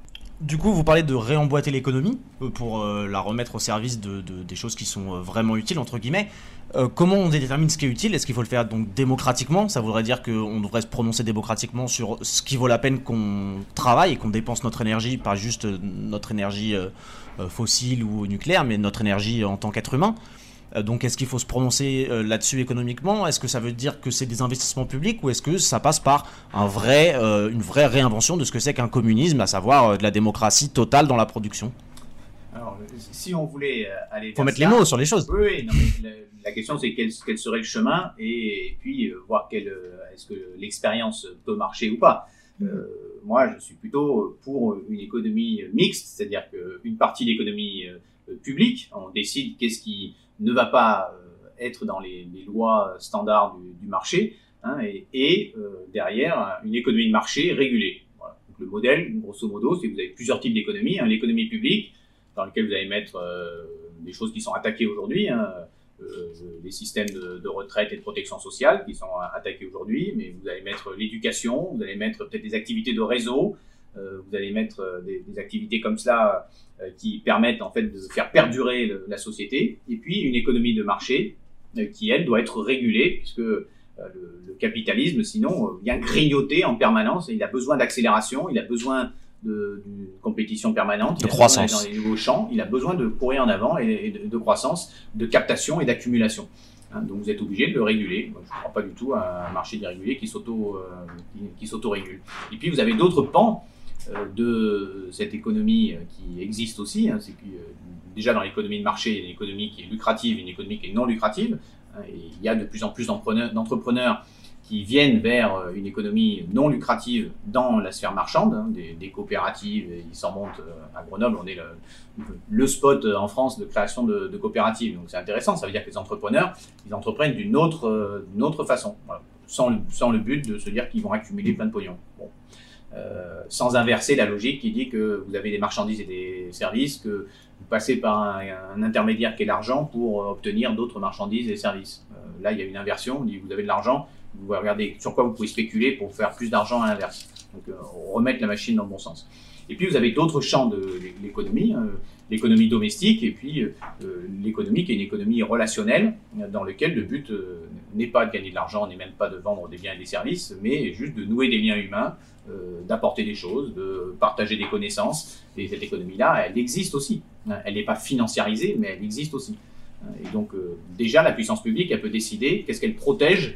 A: Du coup, vous parlez de réemboîter l'économie pour euh, la remettre au service de, de, des choses qui sont euh, vraiment utiles, entre guillemets. Euh, comment on détermine ce qui est utile? Est-ce qu'il faut le faire donc démocratiquement? Ça voudrait dire qu'on devrait se prononcer démocratiquement sur ce qui vaut la peine qu'on travaille et qu'on dépense notre énergie, pas juste notre énergie euh, fossile ou nucléaire, mais notre énergie en tant qu'être humain. Euh, donc est-ce qu'il faut se prononcer euh, là-dessus économiquement? Est-ce que ça veut dire que c'est des investissements publics ou est-ce que ça passe par un vrai, euh, une vraie réinvention de ce que c'est qu'un communisme, à savoir euh, de la démocratie totale dans la production?
B: Alors, si on voulait aller...
A: Il faut mettre ça, les mots sur les choses.
B: Oui, oui, non, mais la, la question c'est quel, quel serait le chemin et, et puis euh, voir quel, est-ce que l'expérience peut marcher ou pas. Euh, moi, je suis plutôt pour une économie mixte, c'est-à-dire qu'une partie de l'économie euh, publique, on décide qu'est-ce qui ne va pas euh, être dans les, les lois standards du, du marché, hein, et, et euh, derrière, une économie de marché régulée. Voilà. Donc, le modèle, grosso modo, c'est que vous avez plusieurs types d'économies. Hein, l'économie publique, dans laquelle vous allez mettre euh, des choses qui sont attaquées aujourd'hui, hein, euh, les systèmes de, de retraite et de protection sociale qui sont attaqués aujourd'hui, mais vous allez mettre l'éducation, vous allez mettre peut-être des activités de réseau, euh, vous allez mettre euh, des, des activités comme cela euh, qui permettent en fait de faire perdurer le, la société, et puis une économie de marché euh, qui, elle, doit être régulée, puisque euh, le, le capitalisme, sinon, euh, vient grignoter en permanence, et il a besoin d'accélération, il a besoin de, d'une compétition permanente,
A: de croissance
B: dans les nouveaux champs, il a besoin de courir en avant et, et de, de croissance, de captation et d'accumulation. Hein, donc vous êtes obligé de le réguler. Moi, je ne crois pas du tout à un marché dérégulé qui s'auto, euh, qui, qui s'auto-régule. Et puis vous avez d'autres pans euh, de cette économie euh, qui existe aussi. Hein, c'est que, euh, déjà dans l'économie de marché, il y a une économie qui est lucrative, une économie qui est non lucrative. Hein, et il y a de plus en plus d'entrepreneurs, d'entrepreneurs qui viennent vers une économie non lucrative dans la sphère marchande, hein, des, des coopératives, ils s'en montent à Grenoble, on est le, le spot en France de création de, de coopératives, donc c'est intéressant, ça veut dire que les entrepreneurs, ils entreprennent d'une autre, d'une autre façon, voilà, sans, le, sans le but de se dire qu'ils vont accumuler plein de pognon. Bon. Euh, sans inverser la logique qui dit que vous avez des marchandises et des services, que vous passez par un, un intermédiaire qui est l'argent pour obtenir d'autres marchandises et services. Euh, là, il y a une inversion, on dit vous avez de l'argent, vous regardez sur quoi vous pouvez spéculer pour faire plus d'argent à l'inverse. Donc, euh, remettre la machine dans le bon sens. Et puis, vous avez d'autres champs de l'économie, euh, l'économie domestique, et puis euh, l'économie qui est une économie relationnelle, dans laquelle le but euh, n'est pas de gagner de l'argent, n'est même pas de vendre des biens et des services, mais juste de nouer des liens humains, euh, d'apporter des choses, de partager des connaissances. Et cette économie-là, elle existe aussi. Elle n'est pas financiarisée, mais elle existe aussi. Et donc, euh, déjà, la puissance publique, elle peut décider qu'est-ce qu'elle protège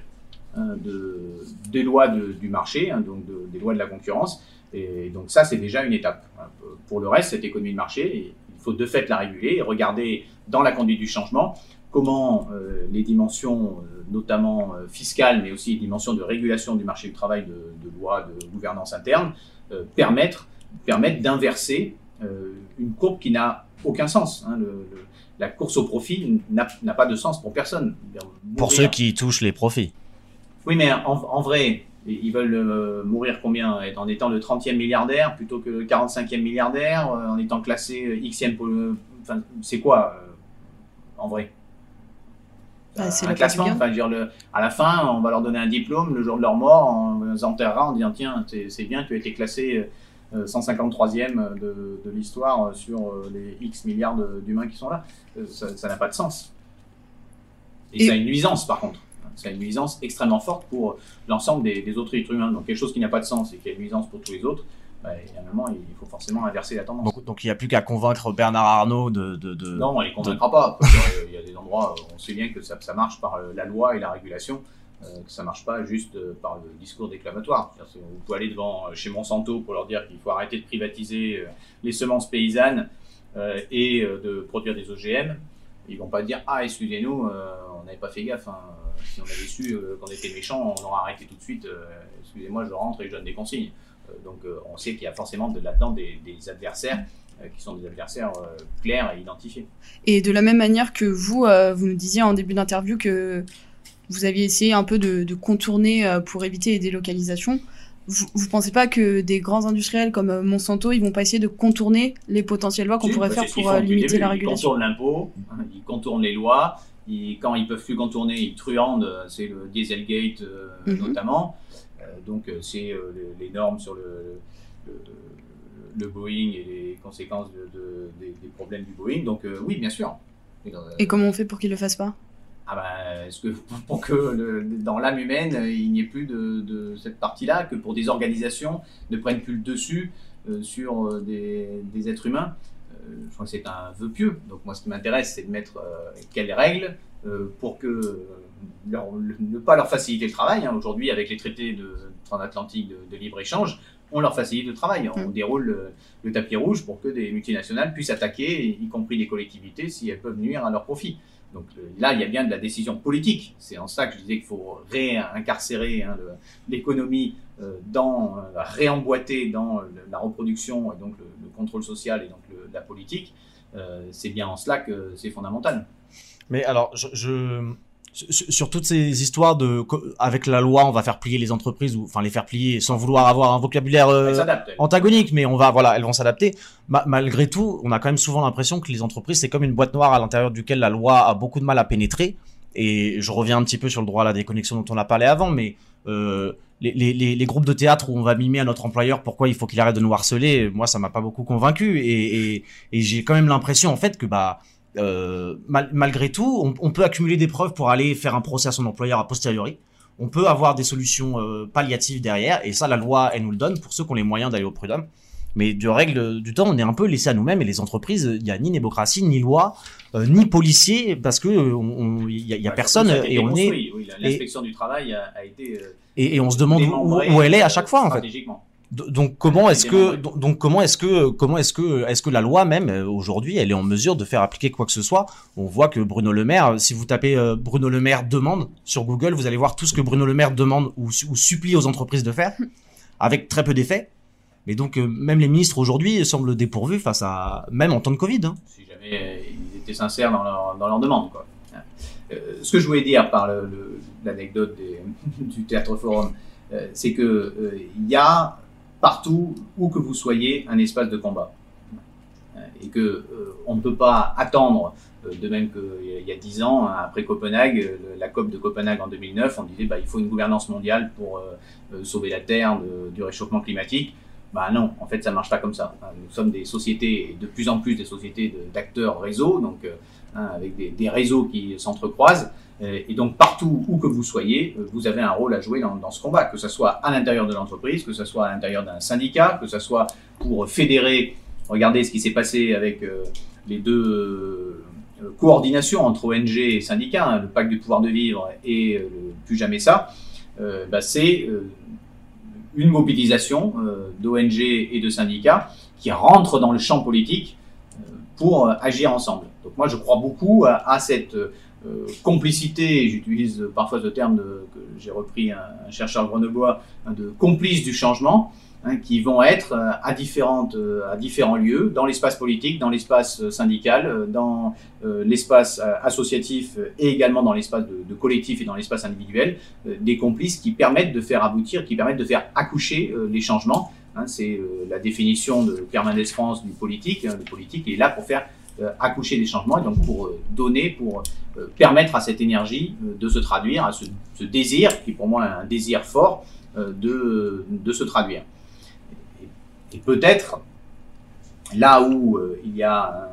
B: De, des lois de, du marché, hein, donc de, des lois de la concurrence. Et donc ça, c'est déjà une étape. Pour le reste, cette économie de marché, il faut de fait la réguler et regarder dans la conduite du changement comment euh, les dimensions, euh, notamment euh, fiscales, mais aussi les dimensions de régulation du marché du travail, de, de loi, de gouvernance interne, euh, permettre, permettre d'inverser euh, une courbe qui n'a aucun sens. Hein, le, le, la course au profit n'a, n'a pas de sens pour personne.
A: Pour ceux qui touchent les profits.
B: Oui, mais en, en vrai, ils veulent euh, mourir combien? En étant le trentième milliardaire plutôt que le quarante-cinquième milliardaire, euh, en étant classé Xème enfin, c'est quoi euh, en vrai?
C: Bah, c'est
B: un
C: la
B: classement,
C: Portugal.
B: enfin, je veux dire, le, à la fin, on va leur donner un diplôme le jour de leur mort, on les enterrera en disant tiens, c'est bien, tu as été classé euh, cent cinquante-troisième de, de l'histoire sur euh, les X milliards d'humains qui sont là. Euh, ça n'a pas de sens. Et, Et ça a une nuisance par contre. Ça a une nuisance extrêmement forte pour l'ensemble des, des autres êtres humains. Donc quelque chose qui n'a pas de sens et qui a une nuisance pour tous les autres, bah, à un moment, il faut forcément inverser la tendance.
A: Donc, donc il n'y a plus qu'à convaincre Bernard Arnault de... de, de
B: non, on ne les convaincra de... pas. Il y a des endroits où on sait bien que ça, ça marche par la loi et la régulation, euh, que ça ne marche pas juste par le discours déclamatoire. Vous pouvez aller devant chez Monsanto pour leur dire qu'il faut arrêter de privatiser les semences paysannes euh, et de produire des O G M. Ils ne vont pas dire « Ah, excusez-nous, euh, on n'avait pas fait gaffe. Hein. Si on avait su euh, qu'on était méchant, on aurait arrêté tout de suite. Euh, excusez-moi, je rentre et je donne des consignes. » Donc euh, on sait qu'il y a forcément de, là-dedans des, des adversaires euh, qui sont des adversaires euh, clairs et identifiés. Et
C: de la même manière que vous, euh, vous nous disiez en début d'interview que vous aviez essayé un peu de, de contourner euh, pour éviter les délocalisations, vous ne pensez pas que des grands industriels comme euh, Monsanto, ils vont pas essayer de contourner les potentielles lois qu'on si, pourrait bah, faire pour euh, limiter la régulation?
B: Ils contournent l'impôt, hein, ils contournent les lois, ils, quand ils peuvent plus contourner, ils truandent, c'est le Dieselgate euh, mm-hmm. notamment. Donc c'est euh, les, les normes sur le, le, le Boeing et les conséquences de, de, des, des problèmes du Boeing. Donc euh, oui, bien sûr.
C: Et, euh, et comment on fait pour qu'ils ne le fassent pas?
B: Ah ben, est-ce que pour que le, dans l'âme humaine, il n'y ait plus de, de cette partie-là, que pour des organisations ne prennent plus le dessus euh, sur des, des êtres humains? euh, Je crois que c'est un vœu pieux. Donc moi, ce qui m'intéresse, c'est de mettre euh, quelles règles euh, pour que euh, leur, ne pas leur faciliter le travail. Hein. Aujourd'hui, avec les traités de transatlantiques de, de libre-échange, on leur facilite le travail. On mmh. déroule le, le tapis rouge pour que des multinationales puissent attaquer, y compris des collectivités, si elles peuvent nuire à leur profit. Donc là, il y a bien de la décision politique. C'est en ça que je disais qu'il faut réincarcérer hein, l'économie, euh, dans, euh, réemboîter dans le, la reproduction et donc le, le contrôle social et donc le, la politique. Euh, c'est bien en cela que c'est fondamental.
A: Mais alors, je, je, sur toutes ces histoires de, avec la loi, on va faire plier les entreprises, ou enfin les faire plier sans vouloir avoir un vocabulaire euh, antagonique, mais on va, voilà, elles vont s'adapter. Ma, malgré tout, on a quand même souvent l'impression que les entreprises, c'est comme une boîte noire à l'intérieur duquel la loi a beaucoup de mal à pénétrer. Et je reviens un petit peu sur le droit à la déconnexion dont on a parlé avant, mais euh, les, les, les groupes de théâtre où on va mimer à notre employeur pourquoi il faut qu'il arrête de nous harceler, moi ça m'a pas beaucoup convaincu, et, et, et j'ai quand même l'impression en fait que bah Euh, mal, malgré tout, on, on peut accumuler des preuves pour aller faire un procès à son employeur a posteriori. On peut avoir des solutions euh, palliatives derrière, et ça, la loi, elle nous le donne pour ceux qui ont les moyens d'aller au prud'homme. Mais de règle du temps, on est un peu laissé à nous-mêmes, et les entreprises, il n'y a ni démocratie, ni loi, euh, ni policier, parce que il y a, y a ouais, personne, et on est.
B: Oui, l'inspection du travail a, a été. Euh,
A: et, et on se demande où, où elle est à chaque fois, en fait. Donc comment est-ce que donc comment est-ce que comment est-ce que est-ce que la loi même aujourd'hui elle est en mesure de faire appliquer quoi que ce soit? On voit que Bruno Le Maire, si vous tapez euh, Bruno Le Maire demande sur Google, vous allez voir tout ce que Bruno Le Maire demande ou, ou supplie aux entreprises de faire, avec très peu d'effets. Mais donc euh, même les ministres aujourd'hui semblent dépourvus face à même en temps de Covid. Hein.
B: Si jamais euh, ils étaient sincères dans leur dans leur demande quoi. Euh, ce que je voulais dire par l'anecdote du Théâtre Forum, euh, c'est que euh, il y a partout où que vous soyez un espace de combat et que euh, on ne peut pas attendre euh, de même qu'il y a dix ans après Copenhague, euh, la COP de Copenhague en deux mille neuf, on disait bah il faut une gouvernance mondiale pour euh, sauver la Terre de, du réchauffement climatique. Bah non, en fait ça marche pas comme ça. Nous sommes des sociétés, et de plus en plus des sociétés d'acteurs réseaux, donc euh, hein, avec des, des réseaux qui s'entrecroisent. Et donc partout où que vous soyez, vous avez un rôle à jouer dans, dans ce combat, que ce soit à l'intérieur de l'entreprise, que ce soit à l'intérieur d'un syndicat, que ce soit pour fédérer. Regardez ce qui s'est passé avec euh, les deux euh, coordinations entre O N G et syndicats, hein, le pacte du pouvoir de vivre et euh, le Plus jamais ça. Euh, bah, c'est euh, une mobilisation euh, d'O N G et de syndicats qui rentrent dans le champ politique euh, pour euh, agir ensemble. Donc moi je crois beaucoup à, à cette euh, Euh, complicité, j'utilise parfois ce terme de, que j'ai repris un, un chercheur grenoblois, hein, de complices du changement, hein, qui vont être euh, à, différentes, euh, à différents lieux, dans l'espace politique, dans l'espace syndical, euh, dans euh, l'espace euh, associatif euh, et également dans l'espace de, de collectif et dans l'espace individuel, euh, des complices qui permettent de faire aboutir, qui permettent de faire accoucher euh, les changements. Hein, c'est euh, la définition de Pierre Mendès France du politique. Hein, le politique est là pour faire euh, accoucher des changements, et donc pour euh, donner, pour euh, permettre à cette énergie euh, de se traduire, à ce, ce désir, qui pour moi est un désir fort, euh, de, de se traduire. Et, et peut-être, là où euh, il y a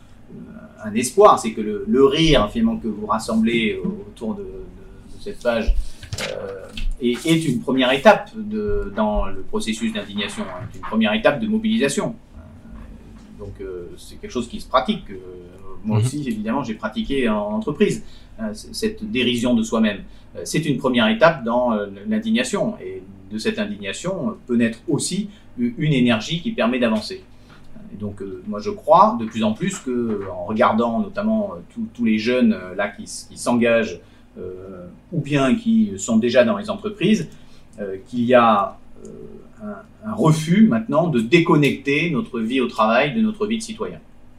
B: un, un espoir, c'est que le, le rire finalement que vous rassemblez autour de, de, de cette page euh, est, est une première étape de, dans le processus d'indignation, hein, une première étape de mobilisation. Euh, donc euh, c'est quelque chose qui se pratique. Euh, moi aussi, évidemment, j'ai pratiqué en entreprise euh, cette dérision de soi-même. Euh, c'est une première étape dans euh, l'indignation, et de cette indignation peut naître aussi une énergie qui permet d'avancer. Et donc, euh, moi, je crois de plus en plus que, en regardant notamment euh, tous les jeunes euh, là qui, qui s'engagent euh, ou bien qui sont déjà dans les entreprises, euh, qu'il y a euh, un, un refus maintenant de déconnecter notre vie au travail de notre vie de citoyen.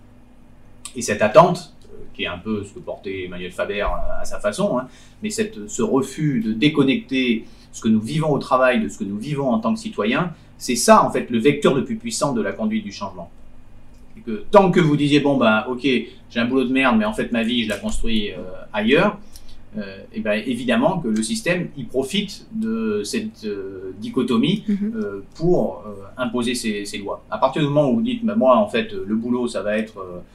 B: Et cette attente, euh, qui est un peu ce que portait Emmanuel Faber à, à sa façon, hein, mais cette, ce refus de déconnecter ce que nous vivons au travail de ce que nous vivons en tant que citoyens, c'est ça en fait le vecteur le plus puissant de la conduite du changement. Et que tant que vous disiez bon ben ok, j'ai un boulot de merde, mais en fait ma vie je la construis euh, ailleurs, euh, et ben évidemment que le système il profite de cette euh, dichotomie euh, pour euh, imposer ses, ses lois. À partir du moment où vous dites ben, moi en fait le boulot ça va être euh,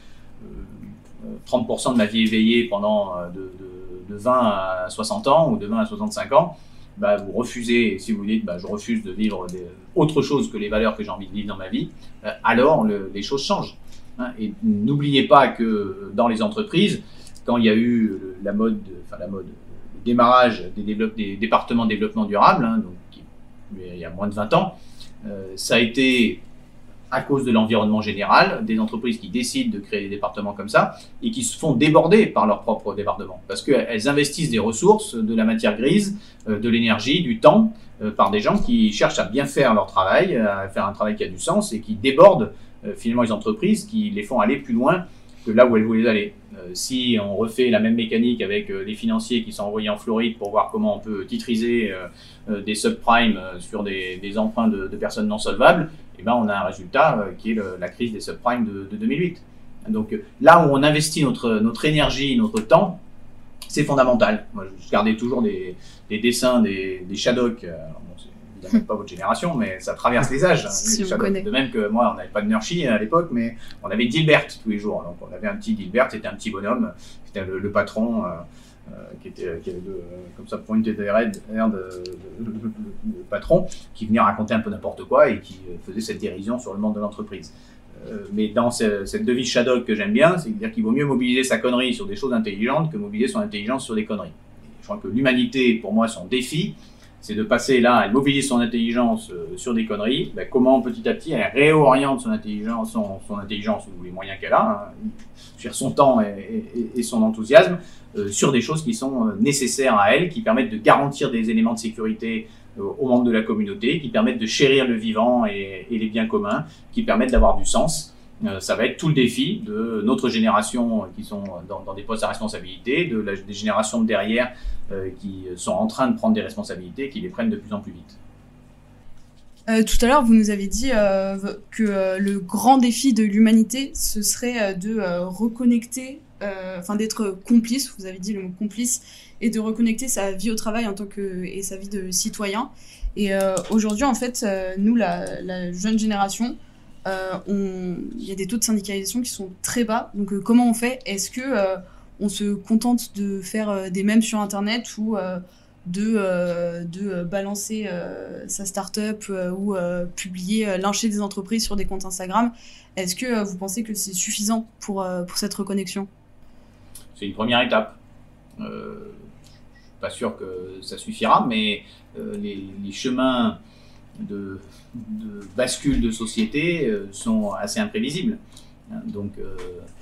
B: euh, trente pour cent de ma vie éveillée pendant euh, de, de, de vingt à soixante ans ou de vingt à soixante-cinq ans, bah, vous refusez, si vous dites bah, je refuse de vivre des, autre chose que les valeurs que j'ai envie de vivre dans ma vie, euh, alors le, les choses changent. Hein. Et n'oubliez pas que dans les entreprises, quand il y a eu la mode, enfin la mode, le démarrage des, développe, des départements de développement durable, hein, donc, qui, il y a moins de vingt ans, euh, ça a été à cause de l'environnement général, des entreprises qui décident de créer des départements comme ça et qui se font déborder par leur propre département. Parce qu'elles investissent des ressources, de la matière grise, de l'énergie, du temps, par des gens qui cherchent à bien faire leur travail, à faire un travail qui a du sens et qui débordent finalement les entreprises, qui les font aller plus loin que là où elles voulaient aller. Si on refait la même mécanique avec les financiers qui sont envoyés en Floride pour voir comment on peut titriser des subprimes sur des, des emprunts de, de personnes non solvables, eh ben, on a un résultat euh, qui est le, la crise des subprimes de, de deux mille huit. Donc là où on investit notre, notre énergie, notre temps, c'est fondamental. Moi, je gardais toujours des, des dessins des, des Shadok. Euh, bon, c'est évidemment pas votre génération, mais ça traverse les âges. Hein,
C: si
B: les Shadok. De même que moi, on n'avait pas de Nurshi à l'époque, mais on avait Dilbert tous les jours. Donc on avait un petit Dilbert, c'était un petit bonhomme, c'était le, le patron. Euh, Euh, qui, était, qui avait le, comme ça pointé derrière de, de, de, de, le patron, qui venait raconter un peu n'importe quoi et qui faisait cette dérision sur le monde de l'entreprise. Euh, mais dans ce, cette devise Shadok que j'aime bien, c'est-à-dire qu'il vaut mieux mobiliser sa connerie sur des choses intelligentes que mobiliser son intelligence sur des conneries. Et je crois que l'humanité, pour moi, son défi, c'est de passer là, elle mobilise son intelligence euh, sur des conneries, ben, comment petit à petit elle réoriente son intelligence, son, son intelligence ou les moyens qu'elle a, hein, son temps et, et, et son enthousiasme, euh, sur des choses qui sont euh, nécessaires à elle, qui permettent de garantir des éléments de sécurité euh, aux membres de la communauté, qui permettent de chérir le vivant et, et les biens communs, qui permettent d'avoir du sens. Euh, ça va être tout le défi de notre génération euh, qui sont dans, dans des postes à responsabilité, de la, des générations de derrière euh, qui sont en train de prendre des responsabilités, qui les prennent de plus en plus vite.
C: Euh, tout à l'heure, vous nous avez dit euh, que euh, le grand défi de l'humanité, ce serait euh, de euh, reconnecter, enfin euh, d'être complice, vous avez dit le mot complice, et de reconnecter sa vie au travail en tant que, et sa vie de citoyen. Et euh, aujourd'hui, en fait, euh, nous, la, la jeune génération, euh, on, il y a des taux de syndicalisation qui sont très bas. Donc, euh, comment on fait? Est-ce que euh, on se contente de faire euh, des mèmes sur Internet ou euh, de, euh, de euh, balancer euh, sa start-up euh, ou euh, publier, euh, lyncher des entreprises sur des comptes Instagram? Est-ce que euh, vous pensez que c'est suffisant pour, euh, pour cette reconnexion?
B: C'est une première étape. Euh, je ne suis pas sûr que ça suffira, mais euh, les, les chemins de, de bascule de société euh, sont assez imprévisibles. Donc, euh,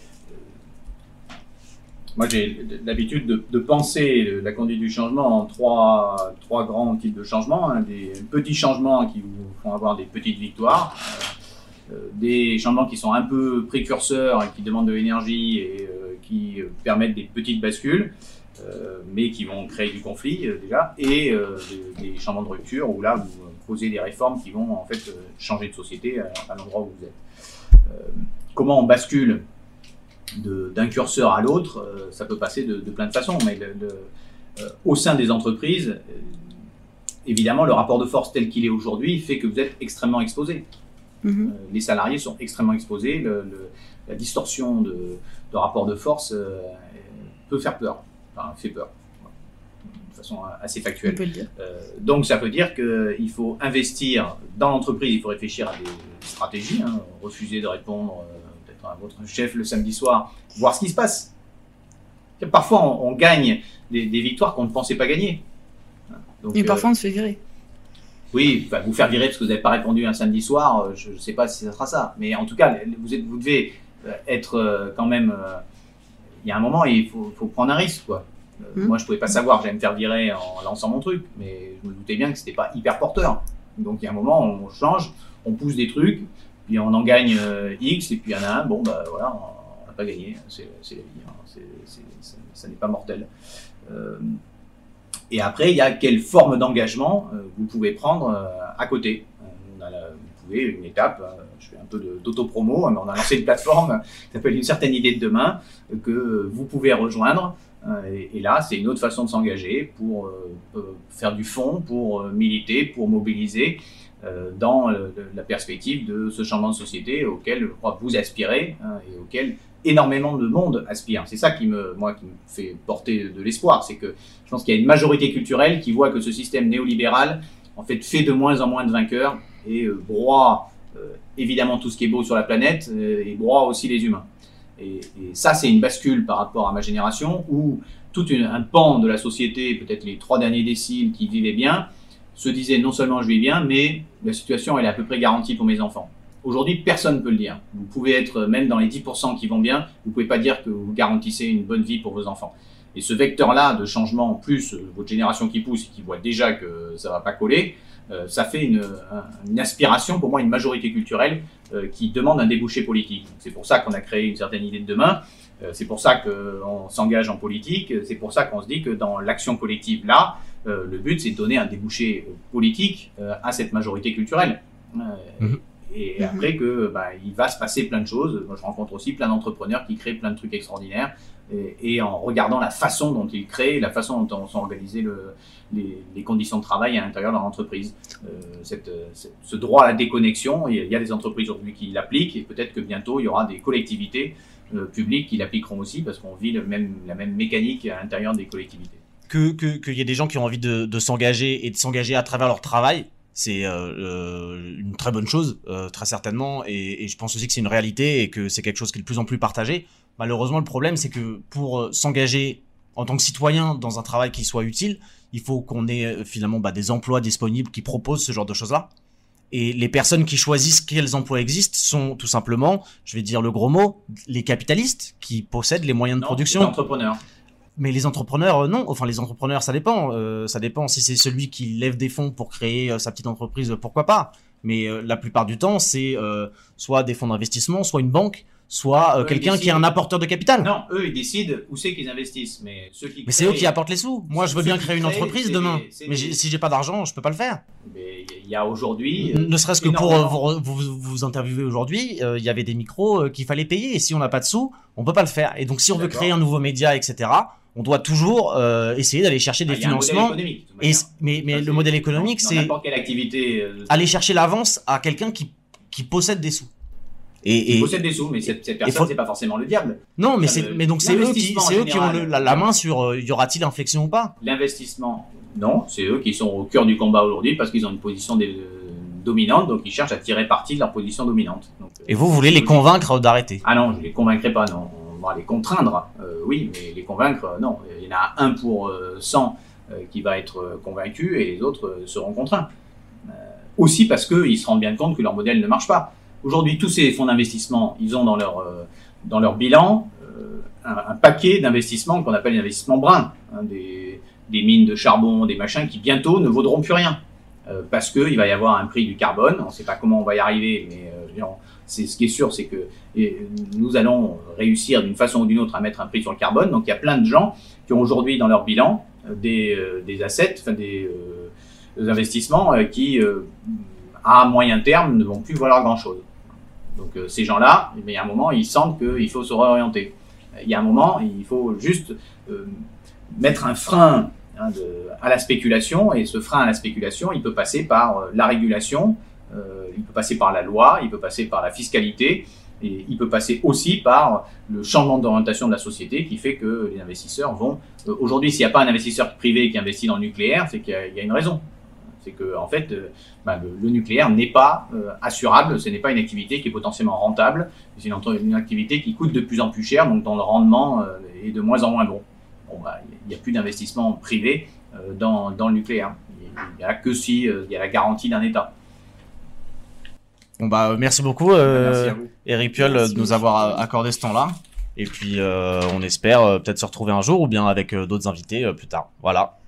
B: moi, j'ai l'habitude de, de penser la conduite du changement en trois, trois grands types de changements. Hein, des petits changements qui vous font avoir des petites victoires, euh, des changements qui sont un peu précurseurs et qui demandent de l'énergie et euh, qui euh, permettent des petites bascules, euh, mais qui vont créer du conflit euh, déjà, et euh, des, des changements de rupture où là, vous posez des réformes qui vont en fait euh, changer de société à, à l'endroit où vous êtes. Euh, comment on bascule? d'un curseur à l'autre, euh, ça peut passer de, de plein de façons. Mais le, le, euh, au sein des entreprises, euh, évidemment, le rapport de force tel qu'il est aujourd'hui fait que vous êtes extrêmement exposé. Mmh. Euh, les salariés sont extrêmement exposés. Le, le, la distorsion de, de rapport de force euh, peut faire peur, enfin fait peur, de façon assez factuelle.
C: On peut le dire.
B: Euh, donc ça veut dire qu'il faut investir dans l'entreprise, il faut réfléchir à des stratégies, hein, refuser de répondre euh, peut-être à votre chef le samedi soir, voir ce qui se passe. Parfois on, on gagne des, des victoires qu'on ne pensait pas gagner.
C: Donc, Et parfois euh, on se fait virer.
B: Oui, enfin, vous faire virer parce que vous n'avez pas répondu un samedi soir, je ne sais pas si ça sera ça. Mais en tout cas, vous, êtes, vous devez être quand même... Euh, il y a un moment, il faut, faut prendre un risque, quoi. Euh, mmh. Moi, je ne pouvais pas savoir que j'allais me faire virer en lançant mon truc, mais je me doutais bien que ce n'était pas hyper porteur. Donc, il y a un moment, on change, on pousse des trucs, puis on en gagne euh, X, et puis il y en a un, bon, bah voilà, on n'a pas gagné, c'est la vie, hein. c'est, c'est, c'est, ça n'est pas mortel. Euh, et après, il y a quelle forme d'engagement euh, vous pouvez prendre euh, à côté. On a la, vous pouvez, une étape, euh, je fais un peu d'auto-promo, mais on a lancé une plateforme qui s'appelle Une certaine idée de demain, euh, que vous pouvez rejoindre. Et, et là, c'est une autre façon de s'engager pour euh, faire du fond, pour euh, militer, pour mobiliser euh, dans euh, la perspective de ce changement de société auquel je crois que vous aspirez, hein, et auquel énormément de monde aspire. C'est ça qui me, moi, qui me fait porter de l'espoir, c'est que je pense qu'il y a une majorité culturelle qui voit que ce système néolibéral en fait fait de moins en moins de vainqueurs et euh, broie euh, évidemment tout ce qui est beau sur la planète euh, et broie aussi les humains. Et, et ça, c'est une bascule par rapport à ma génération où tout une, un pan de la société, peut-être les trois derniers déciles qui vivaient bien, se disait non seulement je vis bien, mais la situation elle est à peu près garantie pour mes enfants. Aujourd'hui, personne ne peut le dire. Vous pouvez être même dans les dix pour cent qui vont bien, vous ne pouvez pas dire que vous garantissez une bonne vie pour vos enfants. Et ce vecteur-là de changement, plus votre génération qui pousse et qui voit déjà que ça ne va pas coller, euh, ça fait une, une aspiration, pour moi, une majorité culturelle euh, qui demande un débouché politique. C'est pour ça qu'on a créé une certaine idée de demain, euh, c'est pour ça qu'on s'engage en politique, c'est pour ça qu'on se dit que dans l'action collective, là, euh, le but, c'est de donner un débouché politique euh, à cette majorité culturelle. Euh, mmh. Et après que bah, il va se passer plein de choses. Moi, je rencontre aussi plein d'entrepreneurs qui créent plein de trucs extraordinaires. Et, et en regardant la façon dont ils créent, la façon dont sont organisées le, les, les conditions de travail à l'intérieur de leur entreprise. Euh, cette, cette, ce droit à la déconnexion, il y a des entreprises aujourd'hui qui l'appliquent et peut-être que bientôt il y aura des collectivités euh, publiques qui l'appliqueront aussi parce qu'on vit le même, la même mécanique à l'intérieur des collectivités.
A: Que, que, qu'il y ait des gens qui ont envie de, de s'engager et de s'engager à travers leur travail, c'est euh, une très bonne chose, euh, très certainement, et, et je pense aussi que c'est une réalité et que c'est quelque chose qui est de plus en plus partagé. Malheureusement, le problème, c'est que pour euh, s'engager en tant que citoyen dans un travail qui soit utile, il faut qu'on ait euh, finalement bah, des emplois disponibles qui proposent ce genre de choses-là. Et les personnes qui choisissent quels emplois existent sont tout simplement, je vais dire le gros mot, les capitalistes qui possèdent les moyens de
B: non,
A: production.
B: Les entrepreneurs.
A: Mais les entrepreneurs, euh, non. Enfin, les entrepreneurs, ça dépend. Euh, ça dépend si c'est celui qui lève des fonds pour créer euh, sa petite entreprise, pourquoi pas. Mais euh, la plupart du temps, c'est euh, soit des fonds d'investissement, soit une banque, soit euh, quelqu'un qui est un apporteur de capital.
B: Non, eux, ils décident où c'est qu'ils investissent. Mais ceux qui
A: mais c'est eux qui apportent les sous. Moi, je veux bien créer une entreprise demain. Mais des... si j'ai pas d'argent, je peux pas le faire.
B: Mais il y a aujourd'hui...
A: Ne serait-ce que pour euh, vous, vous, vous interviewer aujourd'hui, il euh, y avait des micros euh, qu'il fallait payer. Et si on n'a pas de sous, on peut pas le faire. Et donc, si on veut créer un nouveau média, et cetera, on doit toujours euh, essayer d'aller chercher des ah, financements. Et, mais mais ça, le modèle économique, c'est
B: euh,
A: aller chercher l'avance à quelqu'un qui, qui possède des sous.
B: Et, et possède des sous, mais cette, cette personne, faut... c'est pas forcément le diable.
A: Non, mais, c'est, mais donc c'est eux qui, c'est eux qui ont le, la, la main sur euh, y aura-t-il inflexion ou pas.
B: L'investissement, non, c'est eux qui sont au cœur du combat aujourd'hui parce qu'ils ont une position des, euh, dominante, donc ils cherchent à tirer parti de leur position dominante. Donc,
A: et vous, vous voulez les convaincre d'arrêter?
B: Ah non, je les convaincrai pas, non. On va les contraindre, euh, oui, mais les convaincre, euh, non. Il y en a un pour euh, cent euh, qui va être euh, convaincu et les autres euh, seront contraints. Euh, aussi parce qu'ils se rendent bien compte que leur modèle ne marche pas. Aujourd'hui, tous ces fonds d'investissement, ils ont dans leur, euh, dans leur bilan euh, un, un paquet d'investissements qu'on appelle des investissements bruns, hein, des, des mines de charbon, des machins qui bientôt ne vaudront plus rien. Euh, parce qu'il va y avoir un prix du carbone, on ne sait pas comment on va y arriver, mais euh, c'est, ce qui est sûr, c'est que et, nous allons réussir d'une façon ou d'une autre à mettre un prix sur le carbone. Donc il y a plein de gens qui ont aujourd'hui dans leur bilan euh, des, euh, des assets, enfin des, euh, des investissements euh, qui, euh, à moyen terme, ne vont plus valoir grand-chose. Donc euh, ces gens-là, eh bien, il y a un moment, ils sentent qu'il faut se réorienter. Il y a un moment, il faut juste euh, mettre un frein hein, de, à la spéculation, et ce frein à la spéculation, il peut passer par euh, la régulation, euh, il peut passer par la loi, il peut passer par la fiscalité, et il peut passer aussi par le changement d'orientation de la société qui fait que les investisseurs vont... Euh, aujourd'hui, s'il n'y a pas un investisseur privé qui investit dans le nucléaire, c'est qu'il y, y a une raison. C'est que en fait, euh, bah, le, le nucléaire n'est pas euh, assurable, ce n'est pas une activité qui est potentiellement rentable, c'est une, une activité qui coûte de plus en plus cher, donc dont le rendement euh, est de moins en moins bon. Bon, bah, il n'y a plus d'investissement privé euh, dans, dans le nucléaire. Il n'y a que si euh, il y a la garantie d'un État.
A: Bon bah merci beaucoup, euh,
B: Merci à vous.
A: Éric Piolle,
C: Merci
A: de nous avoir accordé ce temps-là. Et puis euh, on espère euh, peut-être se retrouver un jour ou bien avec euh, d'autres invités euh, plus tard. Voilà.